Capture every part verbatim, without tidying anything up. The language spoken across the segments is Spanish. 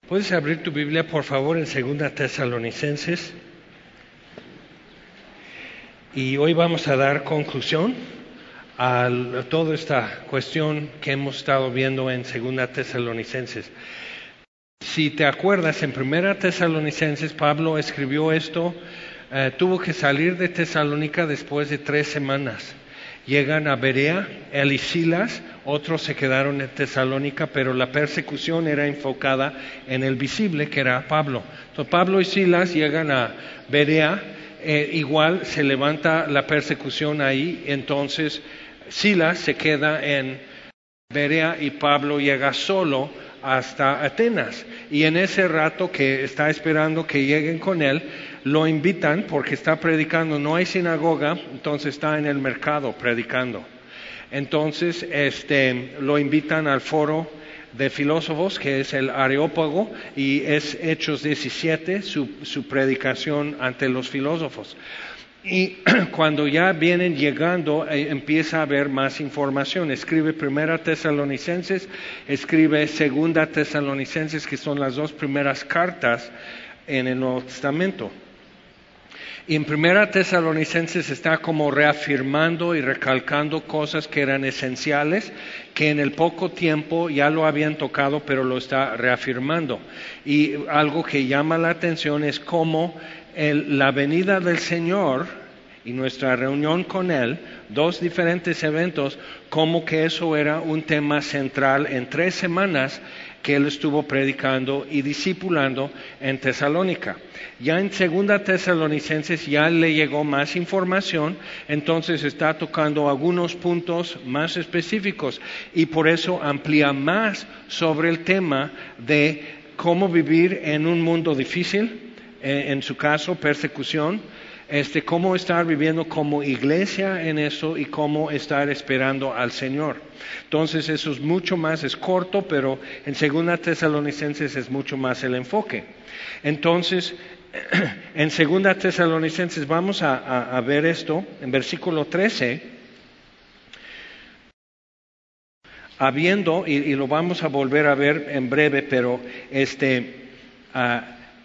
Puedes abrir tu Biblia, por favor, en Segunda Tesalonicenses. Y hoy vamos a dar conclusión a toda esta cuestión que hemos estado viendo en Segunda Tesalonicenses. Si te acuerdas, en Primera Tesalonicenses, Pablo escribió esto, eh, tuvo que salir de Tesalónica después de tres semanas. Llegan a Berea, él y Silas, otros se quedaron en Tesalónica, pero la persecución era enfocada en el visible, que era Pablo. Entonces Pablo y Silas llegan a Berea, eh, igual se levanta la persecución ahí, entonces Silas se queda en Berea y Pablo llega solo hasta Atenas. Y en ese rato que está esperando que lleguen con él, lo invitan porque está predicando, no hay sinagoga, entonces está en el mercado predicando. Entonces este, lo invitan al foro de filósofos, que es el Areópago, y es Hechos diecisiete, su, su predicación ante los filósofos. Y cuando ya vienen llegando, eh, empieza a haber más información. Escribe Primera Tesalonicenses, escribe Segunda Tesalonicenses, que son las dos primeras cartas en el Nuevo Testamento. Y en Primera Tesalonicenses está como reafirmando y recalcando cosas que eran esenciales, que en el poco tiempo ya lo habían tocado, pero lo está reafirmando. Y algo que llama la atención es cómo el, la venida del Señor y nuestra reunión con Él, dos diferentes eventos, como que eso era un tema central en tres semanas que Él estuvo predicando y discipulando en Tesalónica. Ya en Segunda Tesalonicenses ya le llegó más información, entonces está tocando algunos puntos más específicos y por eso amplía más sobre el tema de cómo vivir en un mundo difícil, en su caso persecución, este, cómo estar viviendo como iglesia en eso y cómo estar esperando al Señor. Entonces eso es mucho más, es corto, pero en Segunda Tesalonicenses es mucho más el enfoque. Entonces, en Segunda Tesalonicenses vamos a, a, a ver esto, en versículo trece, habiendo, y, y lo vamos a volver a ver en breve, pero este, uh,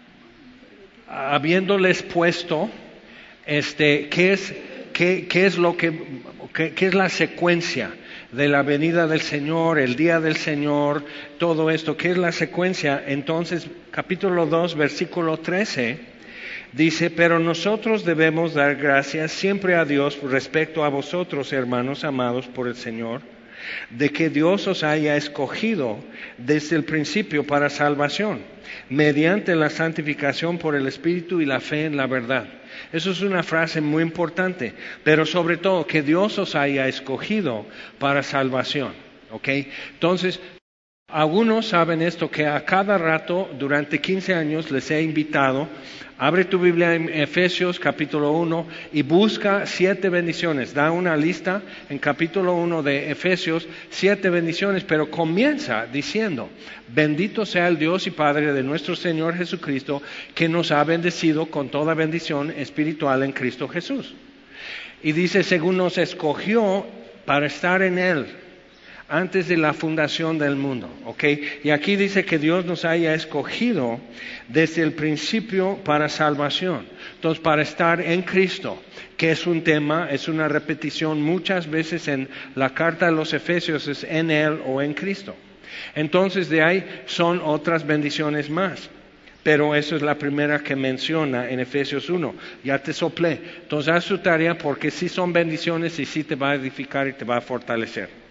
habiéndoles puesto, Este, ¿qué es, qué, qué es lo que, qué, qué es la secuencia de la venida del Señor, el día del Señor, todo esto? ¿Qué es la secuencia? Entonces, capítulo dos, versículo trece, dice, pero nosotros debemos dar gracias siempre a Dios respecto a vosotros, hermanos amados por el Señor, de que Dios os haya escogido desde el principio para salvación, mediante la santificación por el Espíritu y la fe en la verdad. Eso es una frase muy importante, pero sobre todo que Dios os haya escogido para salvación, ¿ok? Entonces, algunos saben esto, que a cada rato, durante quince años, les he invitado, abre tu Biblia en Efesios capítulo uno y busca siete bendiciones. Da una lista en capítulo uno de Efesios, siete bendiciones, pero comienza diciendo, bendito sea el Dios y Padre de nuestro Señor Jesucristo, que nos ha bendecido con toda bendición espiritual en Cristo Jesús. Y dice, según nos escogió para estar en Él, antes de la fundación del mundo, ¿ok? Y aquí dice que Dios nos haya escogido desde el principio para salvación. Entonces, para estar en Cristo, que es un tema, es una repetición muchas veces en la carta de los Efesios, es en Él o en Cristo. Entonces, de ahí son otras bendiciones más. Pero eso es la primera que menciona en Efesios uno. Ya te soplé. Entonces, haz tu tarea porque sí son bendiciones y sí te va a edificar y te va a fortalecer.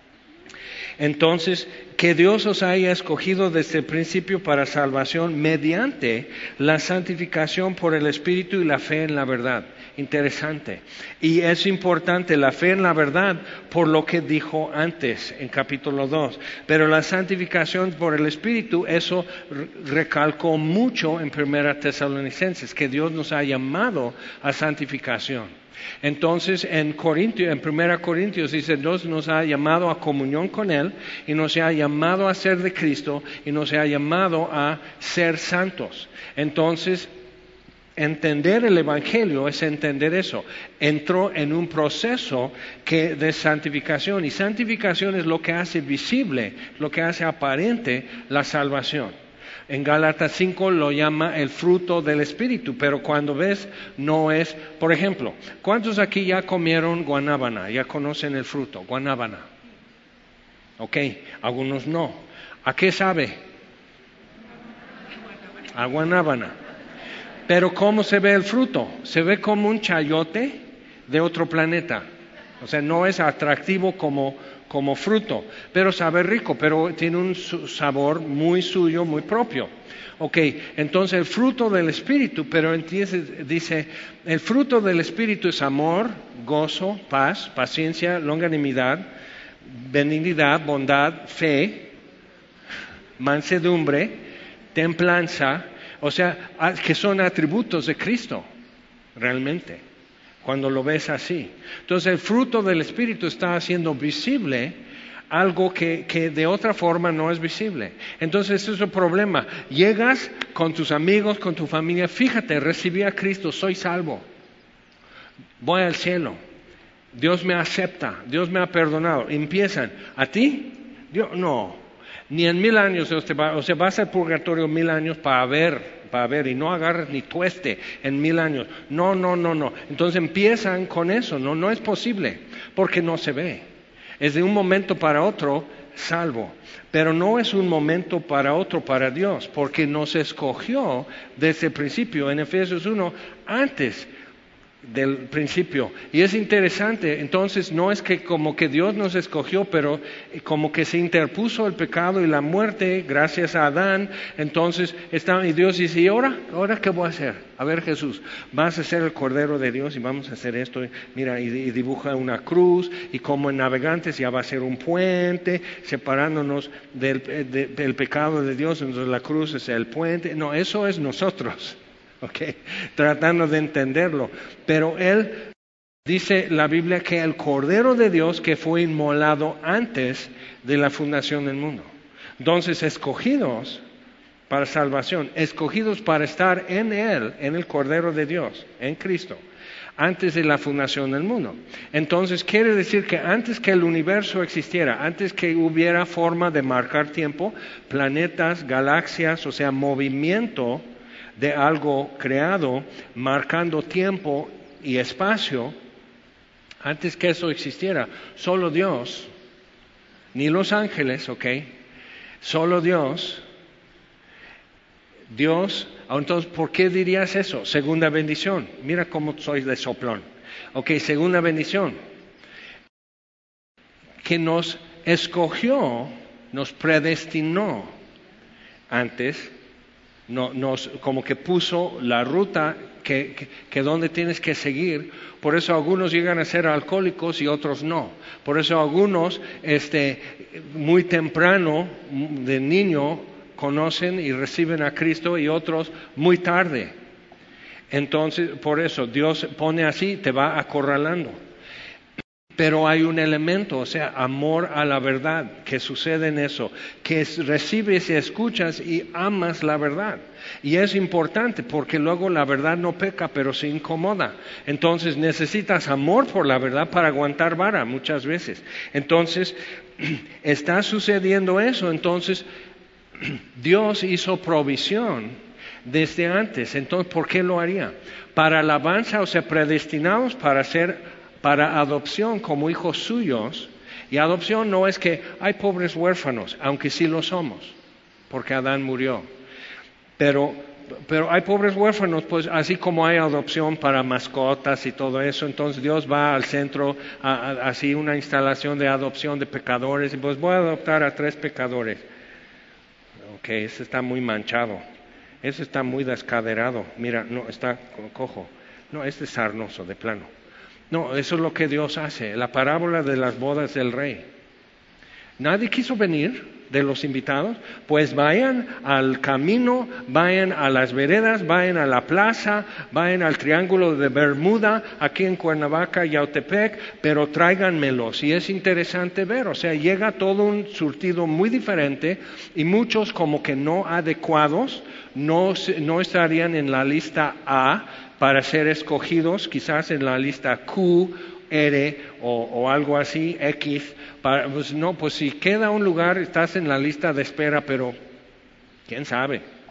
Entonces, que Dios os haya escogido desde el principio para salvación mediante la santificación por el Espíritu y la fe en la verdad. Interesante. Y es importante la fe en la verdad por lo que dijo antes en capítulo dos. Pero la santificación por el Espíritu, eso recalcó mucho en Primera Tesalonicenses, que Dios nos ha llamado a santificación. Entonces en Corintios, en Primera Corintios dice, Dios nos ha llamado a comunión con Él y nos ha llamado a ser de Cristo y nos ha llamado a ser santos. Entonces, entender el Evangelio es entender eso. Entró en un proceso que de santificación, y santificación es lo que hace visible, lo que hace aparente la salvación. En Gálatas cinco lo llama el fruto del Espíritu, pero cuando ves, no es, por ejemplo, ¿cuántos aquí ya comieron guanábana? ¿Ya conocen el fruto? Guanábana. Ok, algunos no. ¿A qué sabe? A guanábana. Pero ¿cómo se ve el fruto? Se ve como un chayote de otro planeta. O sea, no es atractivo como, como fruto, pero sabe rico, pero tiene un sabor muy suyo, muy propio. Ok, entonces el fruto del Espíritu, pero entonces dice, el fruto del Espíritu es amor, gozo, paz, paciencia, longanimidad, benignidad, bondad, fe, mansedumbre, templanza, o sea, que son atributos de Cristo, realmente, cuando lo ves así. Entonces el fruto del Espíritu está haciendo visible algo que, que de otra forma no es visible. Entonces ese es el problema. Llegas con tus amigos, con tu familia, fíjate, recibí a Cristo, soy salvo, voy al cielo, Dios me acepta, Dios me ha perdonado. Empiezan, ¿a ti? Dios, no, ni en mil años, Dios te va, o sea, vas al purgatorio mil años para ver, para ver, y no agarras ni tueste en mil años. No, no, no, no. Entonces empiezan con eso, no, no es posible, porque no se ve. Es de un momento para otro salvo, pero no es un momento para otro para Dios, porque nos escogió desde el principio, en Efesios uno, antes del principio. Y es interesante, entonces no es que como que Dios nos escogió, pero como que se interpuso el pecado y la muerte gracias a Adán. Entonces está, y Dios dice, ¿y ahora? ¿Ahora qué voy a hacer? A ver, Jesús, vas a ser el Cordero de Dios y vamos a hacer esto. Mira, y, y dibuja una cruz, y como en Navegantes ya va a ser un puente separándonos del, de, del pecado de Dios. Entonces la cruz es el puente. No, eso es nosotros. Okay, tratando de entenderlo, pero él dice la Biblia que el Cordero de Dios que fue inmolado antes de la fundación del mundo. Entonces, escogidos para salvación, escogidos para estar en él, en el Cordero de Dios, en Cristo, antes de la fundación del mundo. Entonces quiere decir que antes que el universo existiera, antes que hubiera forma de marcar tiempo, planetas, galaxias, o sea, movimiento de algo creado, marcando tiempo y espacio, antes que eso existiera, solo Dios, ni los ángeles, ok, solo Dios, Dios, entonces, ¿por qué dirías eso? Segunda bendición, mira cómo soy de soplón, ok, segunda bendición, que nos escogió, nos predestinó antes. No, nos, como que puso la ruta que, que, que donde tienes que seguir. Por eso algunos llegan a ser alcohólicos y otros no. Por eso algunos este, muy temprano, de niño, conocen y reciben a Cristo y otros muy tarde. Entonces, por eso Dios pone así, te va acorralando. Pero hay un elemento, o sea, amor a la verdad, que sucede en eso, que es, recibes y escuchas y amas la verdad. Y es importante porque luego la verdad no peca, pero se incomoda. Entonces necesitas amor por la verdad para aguantar vara muchas veces. Entonces, está sucediendo eso. Entonces, Dios hizo provisión desde antes. Entonces, ¿por qué lo haría? Para alabanza, o sea, predestinados para ser para adopción como hijos suyos. Y adopción no es que hay pobres huérfanos, aunque sí lo somos, porque Adán murió. Pero, pero hay pobres huérfanos, pues así como hay adopción para mascotas y todo eso, entonces Dios va al centro, a, a, así una instalación de adopción de pecadores, y pues voy a adoptar a tres pecadores. Ok, ese está muy manchado, ese está muy descaderado, mira, no, está cojo, no, este es sarnoso de plano. No, eso es lo que Dios hace, la parábola de las bodas del rey. Nadie quiso venir de los invitados, pues vayan al camino, vayan a las veredas, vayan a la plaza, vayan al Triángulo de Bermuda, aquí en Cuernavaca, Yautepec, pero tráiganmelos. Y es interesante ver, o sea, llega todo un surtido muy diferente y muchos como que no adecuados, no, no estarían en la lista A, para ser escogidos, quizás en la lista Q, R o, o algo así, X. Para, pues no, pues si queda un lugar, estás en la lista de espera, pero quién sabe,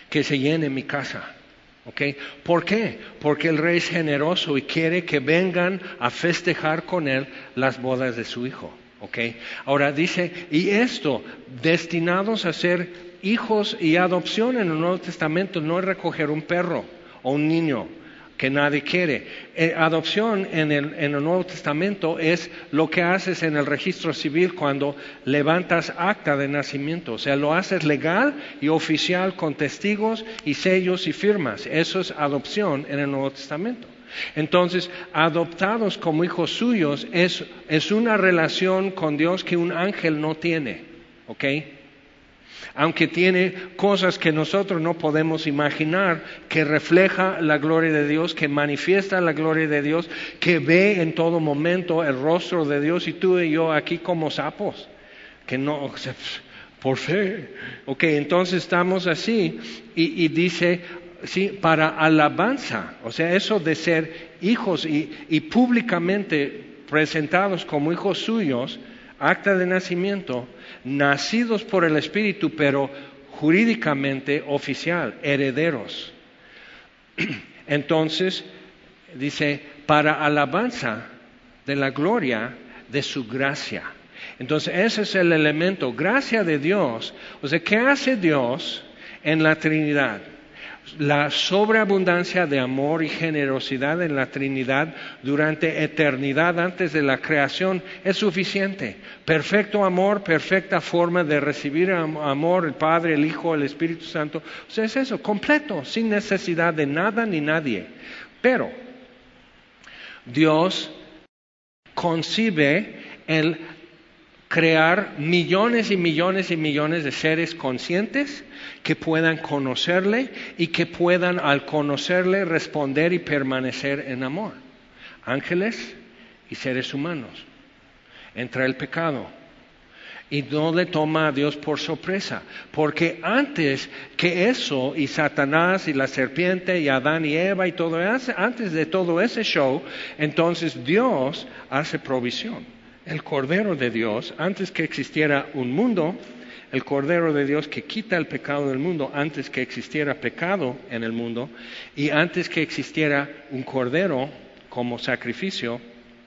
que se llene mi casa. ¿Okay? ¿Por qué? Porque el rey es generoso y quiere que vengan a festejar con él las bodas de su hijo. ¿Okay? Ahora dice, y esto, destinados a ser hijos y adopción en el Nuevo Testamento, no es recoger un perro o un niño que nadie quiere. Eh, adopción en el, en el Nuevo Testamento es lo que haces en el registro civil cuando levantas acta de nacimiento. O sea, lo haces legal y oficial con testigos y sellos y firmas. Eso es adopción en el Nuevo Testamento. Entonces, adoptados como hijos suyos es, es una relación con Dios que un ángel no tiene. ¿Ok? Aunque tiene cosas que nosotros no podemos imaginar, que refleja la gloria de Dios, que manifiesta la gloria de Dios, que ve en todo momento el rostro de Dios, y tú y yo aquí como sapos, que no, o sea, por fe. Ok, entonces estamos así, y, y dice, sí, para alabanza, o sea, eso de ser hijos y, y públicamente presentados como hijos suyos, acta de nacimiento, nacidos por el Espíritu, pero jurídicamente oficial, herederos. Entonces, dice, para alabanza de la gloria de su gracia. Entonces, ese es el elemento, gracia de Dios. O sea, ¿qué hace Dios en la Trinidad? La sobreabundancia de amor y generosidad en la Trinidad durante eternidad antes de la creación es suficiente. Perfecto amor, perfecta forma de recibir amor, el Padre, el Hijo, el Espíritu Santo. O sea, es eso, completo, sin necesidad de nada ni nadie. Pero Dios concibe el crear millones y millones y millones de seres conscientes que puedan conocerle y que puedan al conocerle responder y permanecer en amor. Ángeles y seres humanos. Entra el pecado y no le toma a Dios por sorpresa, porque antes que eso y Satanás y la serpiente y Adán y Eva y todo eso, antes de todo ese show, entonces Dios hace provisión. El Cordero de Dios, antes que existiera un mundo, el Cordero de Dios que quita el pecado del mundo, antes que existiera pecado en el mundo, y antes que existiera un Cordero como sacrificio,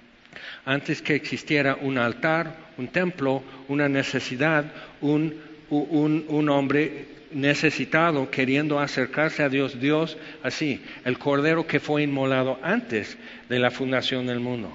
antes que existiera un altar, un templo, una necesidad, un, un, un hombre necesitado queriendo acercarse a Dios, Dios así, el Cordero que fue inmolado antes de la fundación del mundo.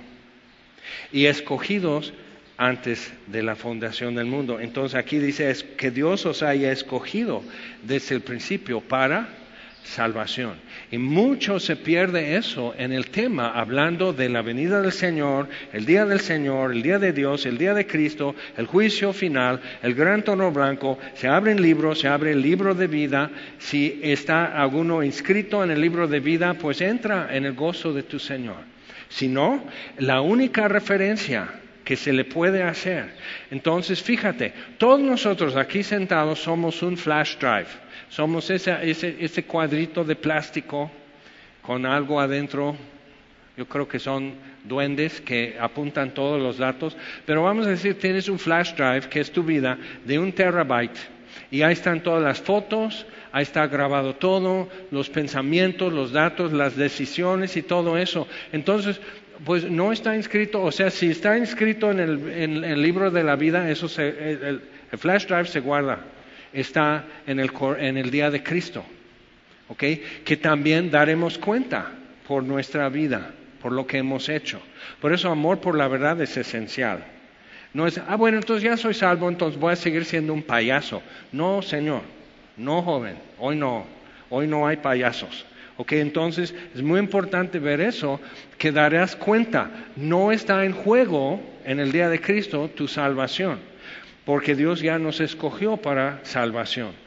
Y escogidos antes de la fundación del mundo. Entonces aquí dice es que Dios os haya escogido desde el principio para salvación. Y mucho se pierde eso en el tema, hablando de la venida del Señor, el día del Señor, el día de Dios, el día de Cristo, el juicio final, el gran trono blanco. Se abren libros, se abre el libro de vida. Si está alguno inscrito en el libro de vida, pues entra en el gozo de tu Señor. Si no, la única referencia que se le puede hacer. Entonces, fíjate, todos nosotros aquí sentados somos un flash drive. Somos ese, ese, ese cuadrito de plástico con algo adentro. Yo creo que son duendes que apuntan todos los datos. Pero vamos a decir, tienes un flash drive que es tu vida de un terabyte. Y ahí están todas las fotos, ahí está grabado todo, los pensamientos, los datos, las decisiones y todo eso. Entonces, pues no está inscrito, o sea, si está inscrito en el, en el libro de la vida, eso se, el, el flash drive se guarda, está en el, en el día de Cristo, ¿ok? Que también daremos cuenta por nuestra vida, por lo que hemos hecho. Por eso amor por la verdad es esencial. No es, ah, bueno, entonces ya soy salvo, entonces voy a seguir siendo un payaso. No, Señor, no, joven, hoy no, hoy no hay payasos. Ok, entonces es muy importante ver eso, que darás cuenta, no está en juego en el día de Cristo tu salvación, porque Dios ya nos escogió para salvación.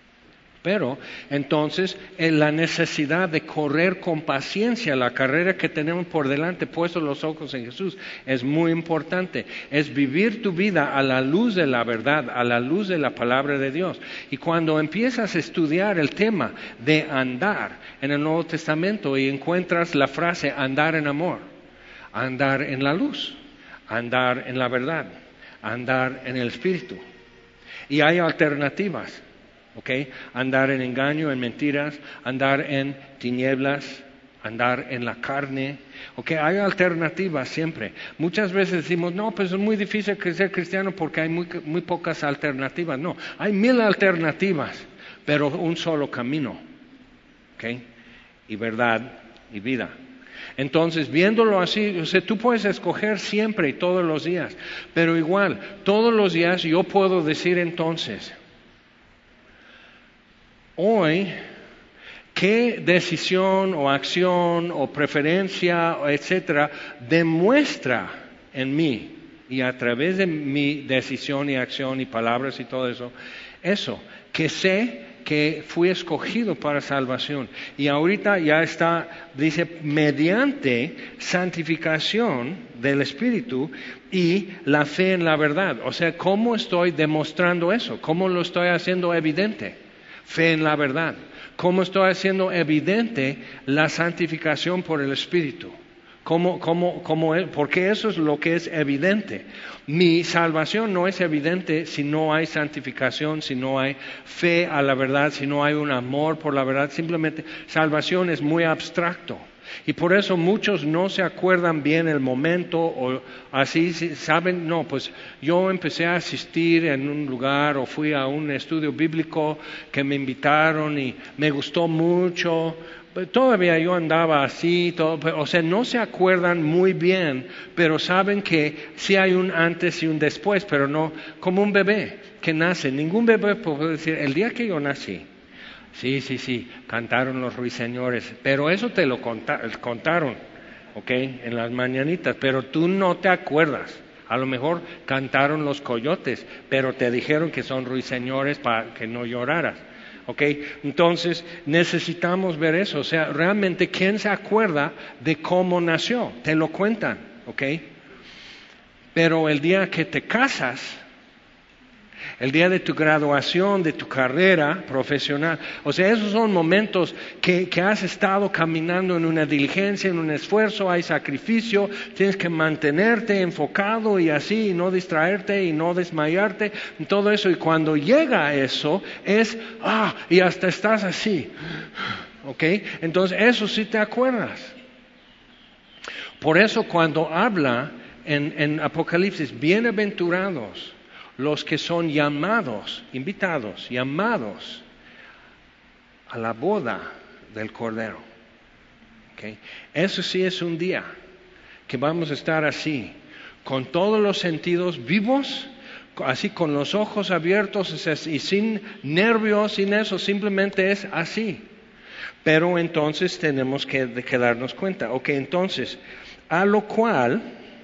Pero entonces en la necesidad de correr con paciencia la carrera que tenemos por delante, puestos los ojos en Jesús, es muy importante. Es vivir tu vida a la luz de la verdad, a la luz de la palabra de Dios. Y cuando empiezas a estudiar el tema de andar en el Nuevo Testamento y encuentras la frase andar en amor, andar en la luz, andar en la verdad, andar en el Espíritu. Y hay alternativas. ¿ok? Andar en engaño, en mentiras, andar en tinieblas, andar en la carne, ¿ok? Hay alternativas siempre. Muchas veces decimos, no, pues es muy difícil ser cristiano porque hay muy, muy pocas alternativas. No, hay mil alternativas, pero un solo camino, ¿ok? Y verdad y vida. Entonces, viéndolo así, o sea, tú puedes escoger siempre y todos los días, pero igual, todos los días yo puedo decir entonces, hoy, ¿qué decisión o acción o preferencia, etcétera, demuestra en mí y a través de mi decisión y acción y palabras y todo eso, eso, que sé que fui escogido para salvación y ahorita ya está, dice, mediante santificación del Espíritu y la fe en la verdad? O sea, ¿cómo estoy demostrando eso? ¿Cómo lo estoy haciendo evidente? Fe en la verdad. ¿Cómo estoy haciendo evidente la santificación por el Espíritu? ¿Cómo, cómo, cómo es? Porque eso es lo que es evidente. Mi salvación no es evidente si no hay santificación, si no hay fe a la verdad, si no hay un amor por la verdad. Simplemente salvación es muy abstracto. Y por eso muchos no se acuerdan bien el momento o así, saben, no, pues yo empecé a asistir en un lugar o fui a un estudio bíblico que me invitaron y me gustó mucho. Todavía yo andaba así, todo, o sea, no se acuerdan muy bien, pero saben que sí hay un antes y un después, pero no como un bebé que nace. Ningún bebé puede decir, el día que yo nací, sí, sí, sí, cantaron los ruiseñores, pero eso te lo conta- contaron, ¿ok? En las mañanitas, pero tú no te acuerdas. A lo mejor cantaron los coyotes, pero te dijeron que son ruiseñores para que no lloraras. ¿Ok? Entonces necesitamos ver eso, o sea, realmente ¿quién se acuerda de cómo nació? Te lo cuentan, ¿ok? Pero el día que te casas, el día de tu graduación, de tu carrera profesional, o sea, esos son momentos que, que has estado caminando en una diligencia, en un esfuerzo, hay sacrificio, tienes que mantenerte enfocado y así, y no distraerte y no desmayarte, y todo eso, y cuando llega eso, es, ah, y hasta estás así, ¿ok? Entonces, eso sí te acuerdas. Por eso cuando habla en, en Apocalipsis, bienaventurados los que son llamados, invitados, llamados a la boda del Cordero. ¿Okay? Eso sí es un día que vamos a estar así, con todos los sentidos vivos, así con los ojos abiertos y sin nervios, sin eso, simplemente es así. Pero entonces tenemos que, que darnos cuenta. Ok, entonces, a lo cual...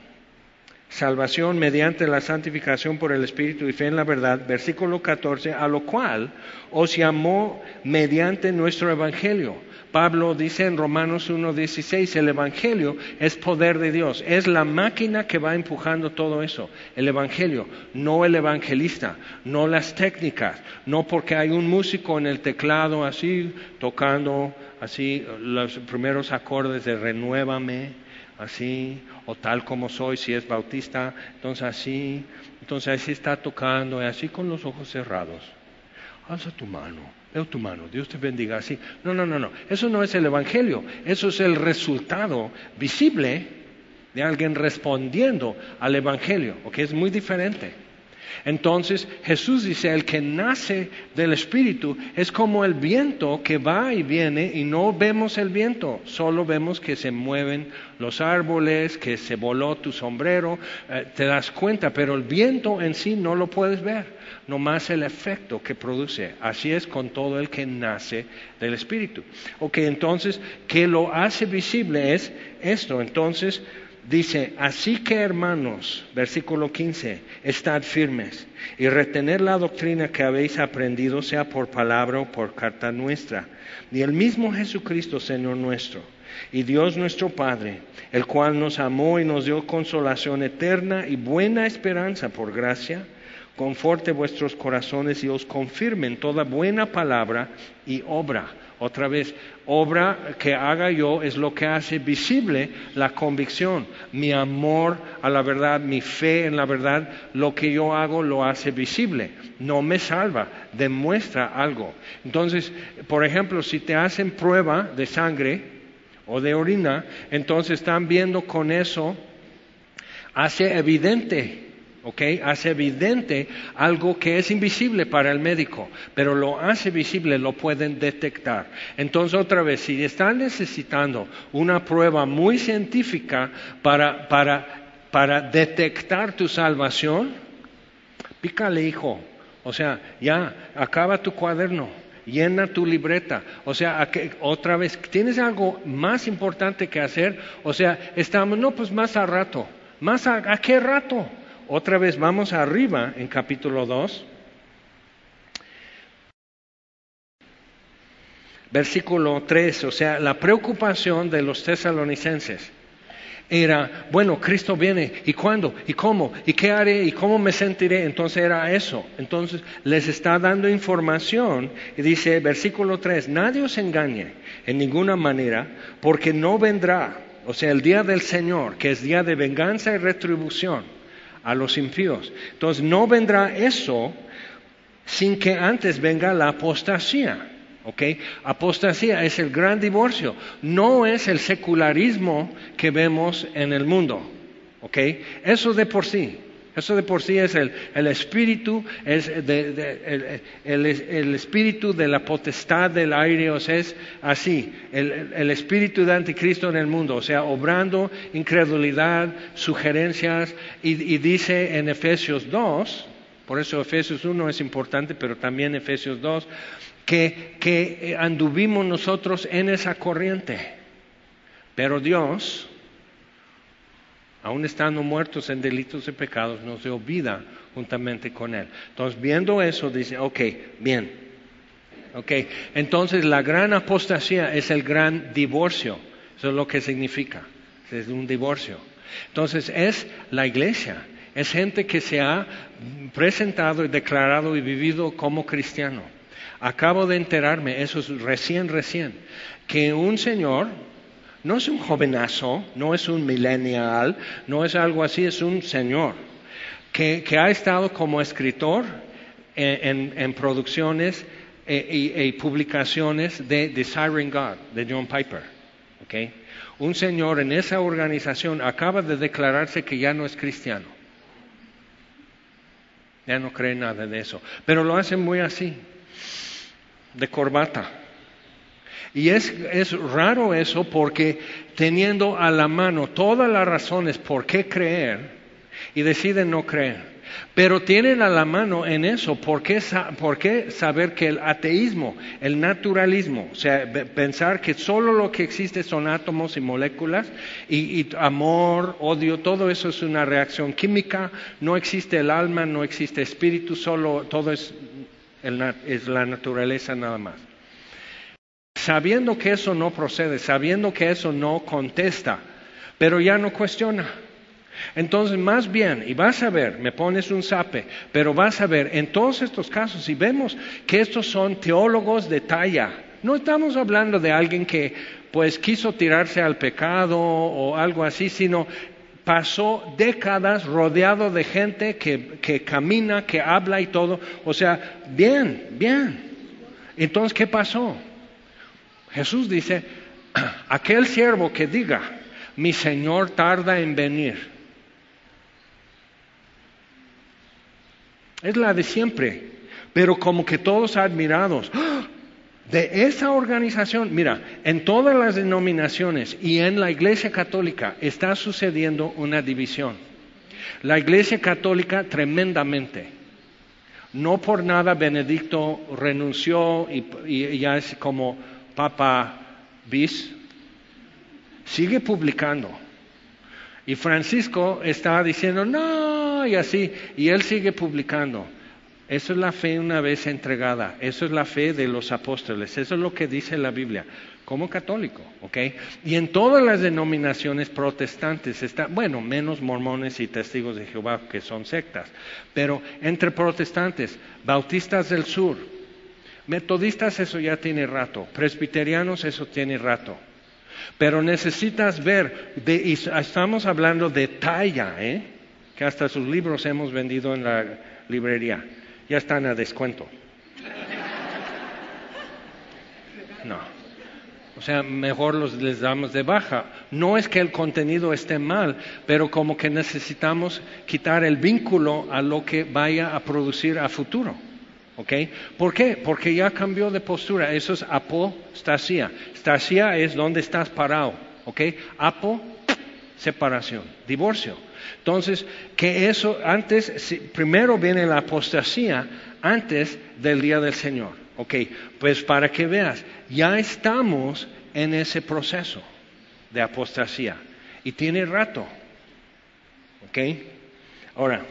salvación mediante la santificación por el Espíritu y fe en la verdad, versículo catorce, a lo cual os llamó mediante nuestro Evangelio. Pablo dice en Romanos uno dieciséis, el Evangelio es poder de Dios, es la máquina que va empujando todo eso, el Evangelio, no el evangelista, no las técnicas, no porque hay un músico en el teclado así, tocando así los primeros acordes de Renuévame, así, o tal como soy, si es bautista, entonces así, entonces así está tocando, y así con los ojos cerrados. Alza tu mano, veo tu mano, Dios te bendiga, así. No, no, no, no, eso no es el Evangelio, eso es el resultado visible de alguien respondiendo al Evangelio, que es muy diferente. Entonces Jesús dice, el que nace del Espíritu es como el viento que va y viene y no vemos el viento, solo vemos que se mueven los árboles, que se voló tu sombrero, eh, te das cuenta, pero el viento en sí no lo puedes ver, nomás el efecto que produce. Así es con todo el que nace del Espíritu. Ok, entonces, que lo hace visible es esto, entonces... dice, así que hermanos, versículo quince, estad firmes y retened la doctrina que habéis aprendido, sea por palabra o por carta nuestra. Y el mismo Jesucristo, Señor nuestro, y Dios nuestro Padre, el cual nos amó y nos dio consolación eterna y buena esperanza por gracia, conforte vuestros corazones y os confirme en toda buena palabra y obra. Otra vez, obra que haga yo es lo que hace visible la convicción, mi amor a la verdad, mi fe en la verdad, lo que yo hago lo hace visible, no me salva, demuestra algo. Entonces, por ejemplo, si te hacen prueba de sangre o de orina, entonces están viendo con eso, hace evidente, ¿ok? Hace evidente algo que es invisible para el médico, pero lo hace visible, lo pueden detectar. Entonces, otra vez, si están necesitando una prueba muy científica para, para, para detectar tu salvación, pícale, hijo. O sea, ya, acaba tu cuaderno, llena tu libreta. O sea, ¿a qué, otra vez, ¿tienes algo más importante que hacer? O sea, estamos, no, pues más a rato. ¿Más a, a qué rato? Otra vez vamos arriba en capítulo dos, versículo tres, o sea, la preocupación de los tesalonicenses era, bueno, Cristo viene, ¿y cuándo? ¿Y cómo? ¿Y qué haré? ¿Y cómo me sentiré? Entonces era eso. Entonces les está dando información y dice, versículo tres, nadie os engañe en ninguna manera, porque no vendrá, o sea, el día del Señor, que es día de venganza y retribución a los impíos. Entonces no vendrá eso sin que antes venga la apostasía. ¿Ok? Apostasía es el gran divorcio, no es el secularismo que vemos en el mundo. ¿Ok? Eso de por sí. Eso de por sí es el, el espíritu, es de, de, el, el, el espíritu de la potestad del aire, o sea, es así, el, el espíritu de anticristo en el mundo, o sea, obrando incredulidad, sugerencias, y, y dice en Efesios dos, por eso Efesios uno es importante, pero también Efesios dos, que, que anduvimos nosotros en esa corriente, pero Dios, aún estando muertos en delitos y pecados, nos dio vida juntamente con Él. Entonces, viendo eso, dice, ok, bien. Ok, entonces la gran apostasía es el gran divorcio. Eso es lo que significa. Es un divorcio. Entonces, es la iglesia. Es gente que se ha presentado y declarado y vivido como cristiano. Acabo de enterarme, eso es recién, recién, que un señor, no es un jovenazo, no es un millennial, no es algo así, es un señor que, que ha estado como escritor en, en, en producciones e, y, y publicaciones de Desiring God, de John Piper. ¿Okay? Un señor en esa organización acaba de declararse que ya no es cristiano. Ya no cree nada de eso. Pero lo hacen muy así, de corbata. Y es, es raro eso porque teniendo a la mano todas las razones por qué creer y deciden no creer. Pero tienen a la mano en eso, ¿por qué, por qué saber que el ateísmo, el naturalismo, o sea, pensar que solo lo que existe son átomos y moléculas y, y amor, odio, todo eso es una reacción química, no existe el alma, no existe espíritu, solo todo es, el, es la naturaleza nada más. Sabiendo que eso no procede, sabiendo que eso no contesta, pero ya no cuestiona. Entonces, más bien, y vas a ver, me pones un zape, pero vas a ver, en todos estos casos, si vemos que estos son teólogos de talla, no estamos hablando de alguien que pues quiso tirarse al pecado o algo así, sino pasó décadas rodeado de gente que, que camina, que habla y todo, o sea, bien, bien. Entonces, ¿qué pasó? Jesús dice, aquel siervo que diga, mi Señor tarda en venir. Es la de siempre, pero como que todos admirados. De esa organización, mira, en todas las denominaciones y en la Iglesia Católica está sucediendo una división. La Iglesia Católica tremendamente. No por nada Benedicto renunció y, y ya es como Papa bis, sigue publicando. Y Francisco está diciendo, no, y así, y él sigue publicando. Eso es la fe una vez entregada. Eso es la fe de los apóstoles. Eso es lo que dice la Biblia. Como católico, ¿ok? Y en todas las denominaciones protestantes está, bueno, menos mormones y testigos de Jehová que son sectas, pero entre protestantes, bautistas del sur, metodistas eso ya tiene rato, presbiterianos eso tiene rato. Pero necesitas ver, de, y estamos hablando de talla, ¿eh? Que hasta sus libros hemos vendido en la librería. Ya están a descuento. No. O sea, mejor los les damos de baja. No es que el contenido esté mal, pero como que necesitamos quitar el vínculo a lo que vaya a producir a futuro. ¿Ok? ¿Por qué? Porque ya cambió de postura. Eso es apostasía. Estasía es donde estás parado. ¿Ok? Apo, separación, divorcio. Entonces, que eso antes, si, primero viene la apostasía antes del día del Señor. Ok, pues para que veas, ya estamos en ese proceso de apostasía y tiene rato. Ok, ahora,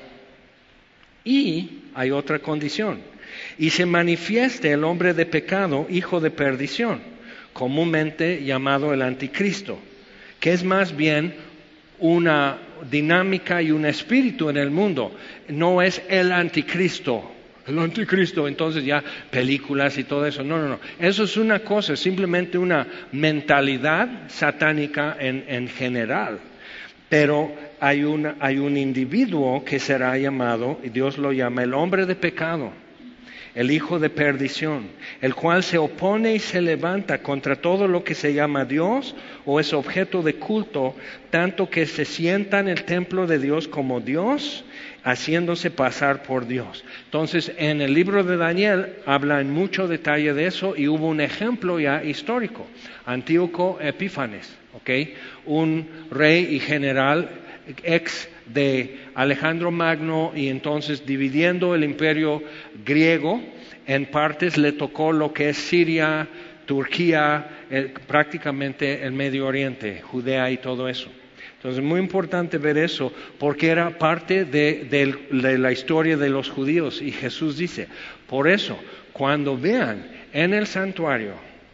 y hay otra condición. Y se manifieste el hombre de pecado, hijo de perdición, comúnmente llamado el anticristo, que es más bien una dinámica y un espíritu en el mundo. No es el anticristo. El anticristo, entonces ya películas y todo eso. No, no, no. Eso es una cosa, simplemente una mentalidad satánica en, en general. Pero hay, una, hay un individuo que será llamado, y Dios lo llama, el hombre de pecado, el hijo de perdición, el cual se opone y se levanta contra todo lo que se llama Dios o es objeto de culto, tanto que se sienta en el templo de Dios como Dios, haciéndose pasar por Dios. Entonces, en el libro de Daniel habla en mucho detalle de eso y hubo un ejemplo ya histórico. Antíoco Epífanes, ¿ok? Un rey y general ex de Alejandro Magno, y entonces dividiendo el imperio griego en partes le tocó lo que es Siria, Turquía, el, prácticamente el Medio Oriente, Judea y todo eso. Entonces es muy importante ver eso porque era parte de, de, de la historia de los judíos, y Jesús dice, por eso cuando vean en el santuario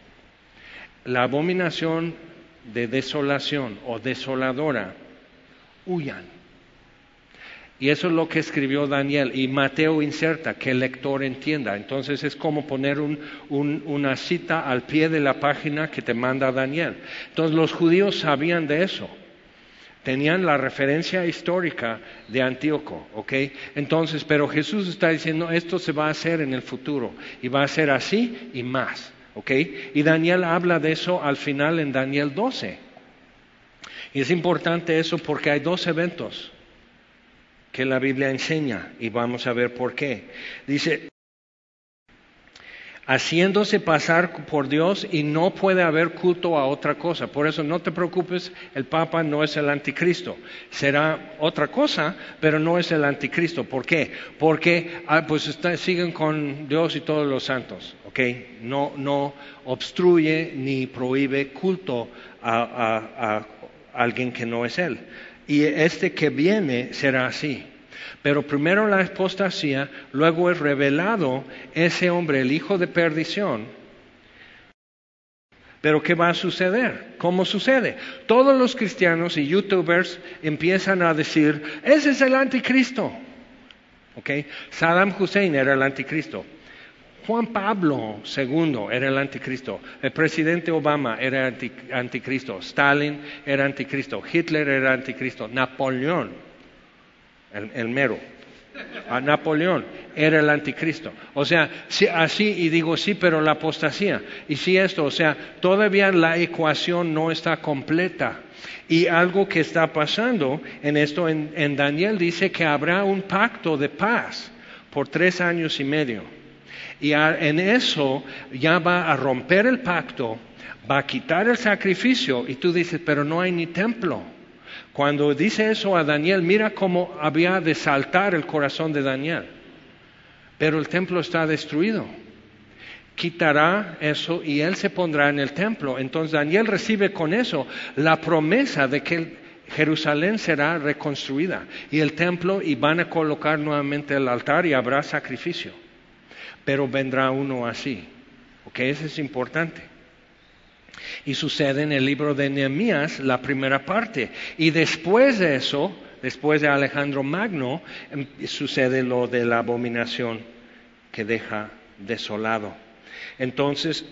la abominación de desolación o desoladora, huyan. Y eso es lo que escribió Daniel, y Mateo inserta, que el lector entienda. Entonces es como poner un, un, una cita al pie de la página que te manda Daniel. Entonces los judíos sabían de eso, tenían la referencia histórica de Antíoco, ¿ok? Entonces, pero Jesús está diciendo, esto se va a hacer en el futuro, y va a ser así y más, ¿ok? Y Daniel habla de eso al final en Daniel doce. Y es importante eso porque hay dos eventos que la Biblia enseña, y vamos a ver por qué. Dice, haciéndose pasar por Dios, y no puede haber culto a otra cosa. Por eso no te preocupes, el Papa no es el anticristo. Será otra cosa, pero no es el anticristo. ¿Por qué? Porque ah, pues está, siguen con Dios y todos los santos, ¿ok? No, no obstruye ni prohíbe culto a, a, a alguien que no es Él. Y este que viene será así. Pero primero la apostasía, luego es revelado ese hombre, el hijo de perdición. Pero ¿qué va a suceder? ¿Cómo sucede? Todos los cristianos y youtubers empiezan a decir, ese es el anticristo. ¿Ok? Saddam Hussein era el anticristo. Juan Pablo segundo era el anticristo. El presidente Obama era anti, anticristo. Stalin era anticristo. Hitler era anticristo. Napoleón, el, el mero, a Napoleón era el anticristo. O sea, sí, así, y digo sí, pero la apostasía. Y sí esto, o sea, todavía la ecuación no está completa. Y algo que está pasando en esto, en, en Daniel dice que habrá un pacto de paz por tres años y medio. Y en eso ya va a romper el pacto, va a quitar el sacrificio, y tú dices, pero no hay ni templo. Cuando dice eso a Daniel, mira cómo había de saltar el corazón de Daniel. Pero el templo está destruido. Quitará eso y él se pondrá en el templo. Entonces Daniel recibe con eso la promesa de que Jerusalén será reconstruida y el templo, y van a colocar nuevamente el altar y habrá sacrificio. Pero vendrá uno así. ¿Ok? Eso es importante. Y sucede en el libro de Nehemías, la primera parte. Y después de eso, después de Alejandro Magno, sucede lo de la abominación que deja desolado. Entonces,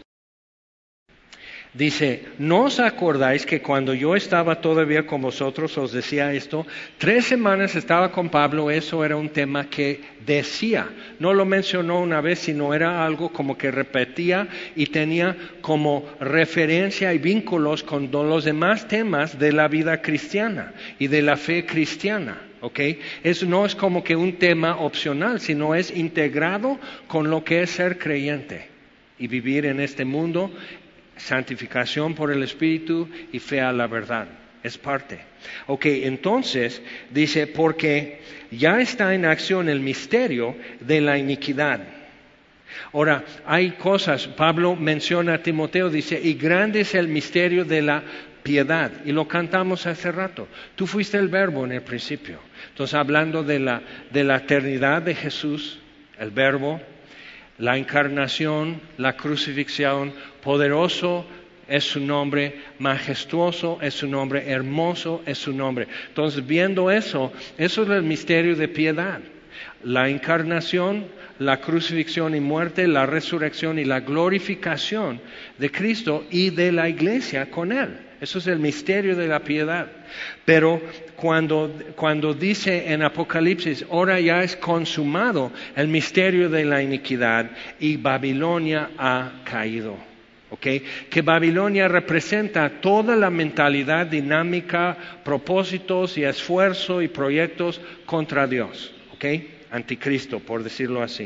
dice, ¿no os acordáis que cuando yo estaba todavía con vosotros os decía esto? Tres semanas estaba con Pablo, eso era un tema que decía. No lo mencionó una vez, sino era algo como que repetía y tenía como referencia y vínculos con los demás temas de la vida cristiana y de la fe cristiana. ¿Ok? Eso no es como que un tema opcional, sino es integrado con lo que es ser creyente y vivir en este mundo. Santificación por el Espíritu y fe a la verdad. Es parte. Ok, entonces dice, porque ya está en acción el misterio de la iniquidad. Ahora, hay cosas, Pablo menciona a Timoteo, dice, y grande es el misterio de la piedad. Y lo cantamos hace rato. Tú fuiste el verbo en el principio. Entonces, hablando de la, de la eternidad de Jesús, el verbo, la encarnación, la crucifixión, poderoso es su nombre, majestuoso es su nombre, hermoso es su nombre. Entonces, viendo eso, eso es el misterio de piedad. La encarnación, la crucifixión y muerte, la resurrección y la glorificación de Cristo y de la iglesia con Él. Eso es el misterio de la piedad. Pero cuando, cuando dice en Apocalipsis, ahora ya es consumado el misterio de la iniquidad y Babilonia ha caído. ¿Okay? Que Babilonia representa toda la mentalidad dinámica, propósitos y esfuerzo y proyectos contra Dios. ¿Okay? Anticristo, por decirlo así.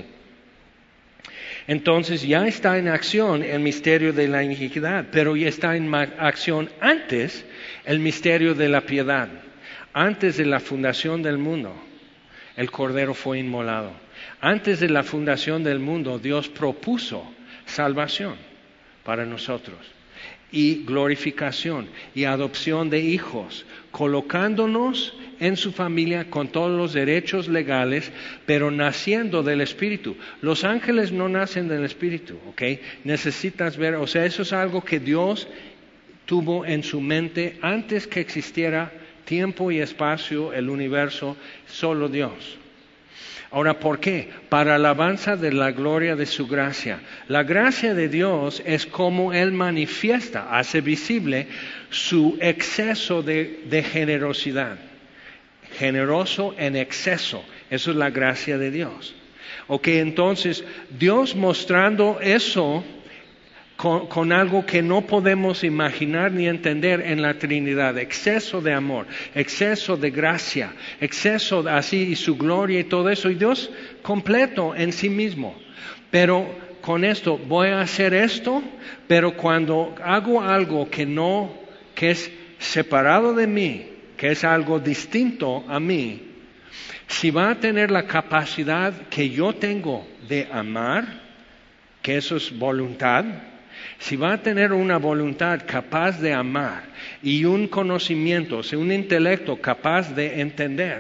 Entonces ya está en acción el misterio de la iniquidad, pero ya está en acción antes el misterio de la piedad. Antes de la fundación del mundo, el Cordero fue inmolado. Antes de la fundación del mundo, Dios propuso salvación para nosotros y glorificación y adopción de hijos, colocándonos en su familia con todos los derechos legales, pero naciendo del Espíritu. Los ángeles no nacen del Espíritu, ¿ok? Necesitas ver, o sea, eso es algo que Dios tuvo en su mente antes que existiera tiempo y espacio, el universo, solo Dios. Ahora, ¿por qué? Para alabanza de la gloria de su gracia. La gracia de Dios es como Él manifiesta, hace visible su exceso de, de generosidad. Generoso en exceso. Eso es la gracia de Dios. Ok, entonces, Dios mostrando eso Con, con algo que no podemos imaginar ni entender en la Trinidad, exceso de amor, exceso de gracia, exceso de así y su gloria y todo eso, y Dios completo en sí mismo. Pero con esto voy a hacer esto, pero cuando hago algo que no, que es separado de mí, que es algo distinto a mí, si va a tener la capacidad que yo tengo de amar, que eso es voluntad, si va a tener una voluntad capaz de amar y un conocimiento, o sea, un intelecto capaz de entender,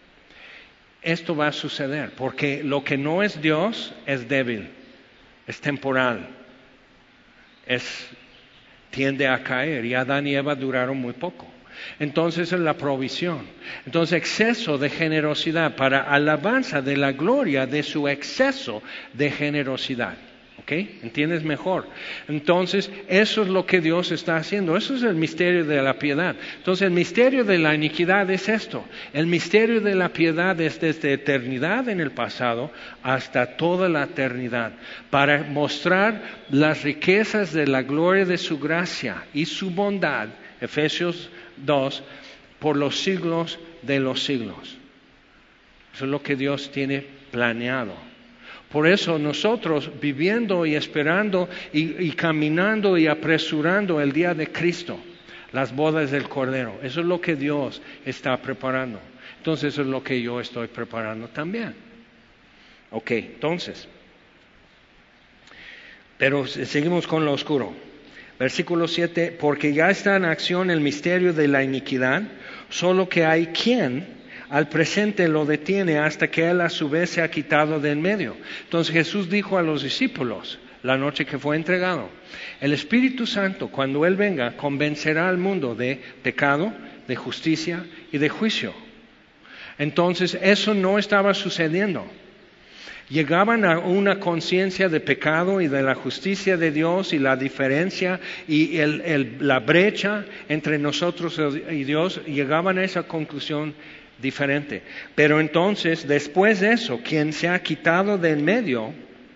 esto va a suceder, porque lo que no es Dios es débil, es temporal, es, tiende a caer, y Adán y Eva duraron muy poco. Entonces es la provisión. Entonces exceso de generosidad para alabanza de la gloria de su exceso de generosidad. ¿Ok? ¿Entiendes mejor? Entonces, eso es lo que Dios está haciendo. Eso es el misterio de la piedad. Entonces, el misterio de la iniquidad es esto. El misterio de la piedad es desde eternidad en el pasado hasta toda la eternidad, para mostrar las riquezas de la gloria de su gracia y su bondad, Efesios dos, por los siglos de los siglos. Eso es lo que Dios tiene planeado. Por eso nosotros viviendo y esperando y, y caminando y apresurando el día de Cristo, las bodas del Cordero, eso es lo que Dios está preparando. Entonces eso es lo que yo estoy preparando también. Ok, entonces, pero seguimos con lo oscuro. Versículo siete, porque ya está en acción el misterio de la iniquidad, solo que hay quien al presente lo detiene hasta que él a su vez se ha quitado de en medio. Entonces Jesús dijo a los discípulos, la noche que fue entregado, el Espíritu Santo, cuando Él venga, convencerá al mundo de pecado, de justicia y de juicio. Entonces eso no estaba sucediendo. Llegaban a una conciencia de pecado y de la justicia de Dios y la diferencia y el, el, la brecha entre nosotros y Dios, llegaban a esa conclusión diferente. Pero entonces, después de eso, quien se ha quitado de en medio,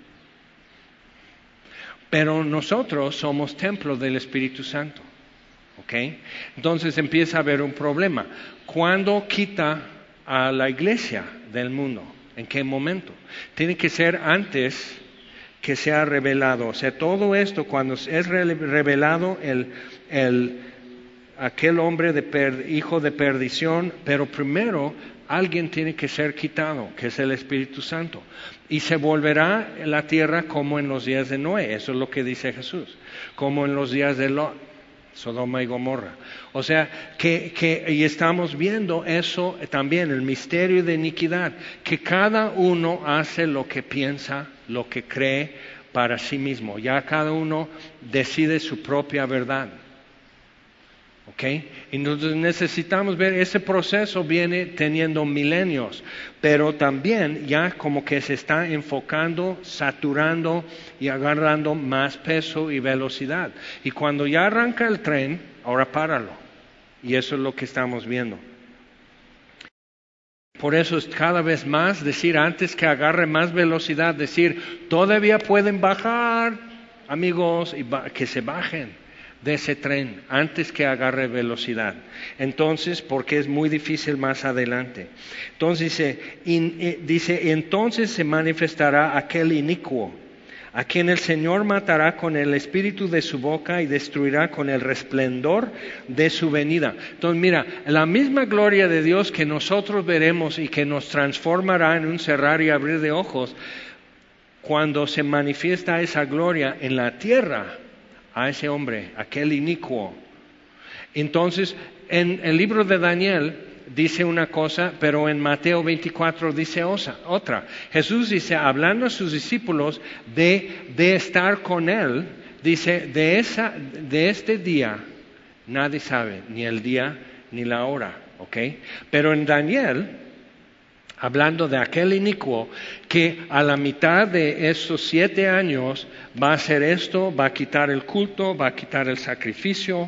pero nosotros somos templo del Espíritu Santo. ¿Ok? Entonces empieza a haber un problema. ¿Cuándo quita a la iglesia del mundo? ¿En qué momento? Tiene que ser antes que sea revelado. O sea, todo esto, cuando es revelado el, el, aquel hombre de per, hijo de perdición, pero primero alguien tiene que ser quitado, que es el Espíritu Santo. Y se volverá la tierra como en los días de Noé. Eso es lo que dice Jesús. Como en los días de Lot. Sodoma y Gomorra. O sea, que, que y estamos viendo eso también, el misterio de iniquidad, que cada uno hace lo que piensa, lo que cree para sí mismo. Ya cada uno decide su propia verdad. ¿Ok? Entonces necesitamos ver, ese proceso viene teniendo milenios, pero también ya como que se está enfocando, saturando y agarrando más peso y velocidad. Y cuando ya arranca el tren, ahora páralo. Y eso es lo que estamos viendo. Por eso es cada vez más decir, antes que agarre más velocidad, decir, todavía pueden bajar, amigos, y ba- que se bajen de ese tren antes que agarre velocidad. Entonces, porque es muy difícil más adelante. Entonces dice, in, eh, dice, entonces se manifestará aquel inicuo, a quien el Señor matará con el espíritu de su boca y destruirá con el resplendor de su venida. Entonces mira, la misma gloria de Dios que nosotros veremos y que nos transformará en un cerrar y abrir de ojos, cuando se manifiesta esa gloria en la tierra, a ese hombre, aquel inicuo. Entonces, en el libro de Daniel dice una cosa, pero en Mateo veinticuatro dice otra. Jesús dice, hablando a sus discípulos de, de estar con Él, dice, de, esa, de este día nadie sabe, ni el día ni la hora. ¿Ok? Pero en Daniel, hablando de aquel inicuo, que a la mitad de esos siete años va a hacer esto, va a quitar el culto, va a quitar el sacrificio.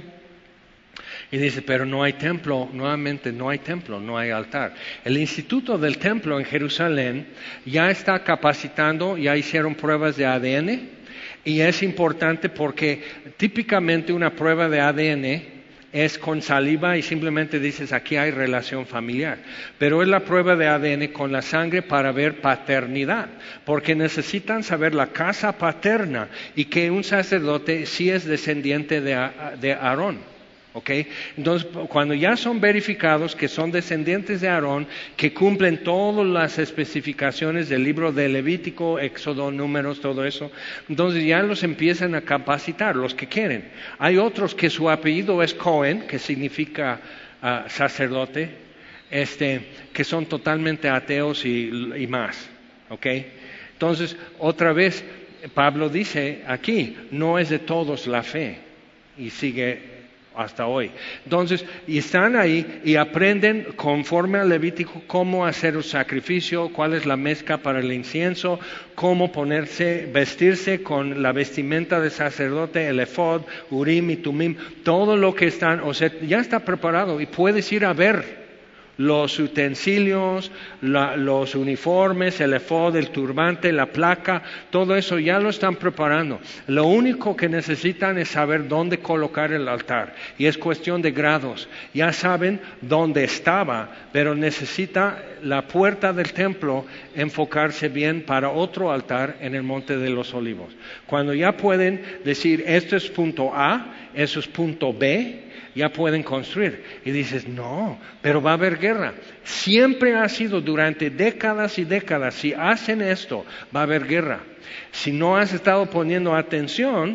Y dice, pero no hay templo, nuevamente no hay templo, no hay altar. El Instituto del Templo en Jerusalén ya está capacitando, ya hicieron pruebas de A D N, y es importante porque típicamente una prueba de A D N es con saliva y simplemente dices, aquí hay relación familiar. Pero es la prueba de A D N con la sangre para ver paternidad, porque necesitan saber la casa paterna y que un sacerdote sí es descendiente de, de Aarón. ¿Okay? Entonces, cuando ya son verificados que son descendientes de Aarón, que cumplen todas las especificaciones del libro de Levítico, Éxodo, Números, todo eso, entonces ya los empiezan a capacitar, los que quieren. Hay otros que su apellido es Cohen, que significa uh, sacerdote, este, que son totalmente ateos y, y más. ¿Okay? Entonces, otra vez, Pablo dice aquí, no es de todos la fe, y sigue hasta hoy. Entonces, y están ahí y aprenden conforme al Levítico cómo hacer un sacrificio, cuál es la mezcla para el incienso, cómo ponerse, vestirse con la vestimenta de sacerdote, el efod, urim y tumim, todo lo que están, o sea, ya está preparado y puedes ir a ver los utensilios, la, los uniformes, el efod, el turbante, la placa, todo eso ya lo están preparando. Lo único que necesitan es saber dónde colocar el altar. Y es cuestión de grados. Ya saben dónde estaba, pero necesita la puerta del templo enfocarse bien para otro altar en el Monte de los Olivos. Cuando ya pueden decir, esto es punto A, eso es punto B, ya pueden construir. Y dices, no, pero va a haber guerra. Siempre ha sido durante décadas y décadas, si hacen esto, va a haber guerra. Si no has estado poniendo atención,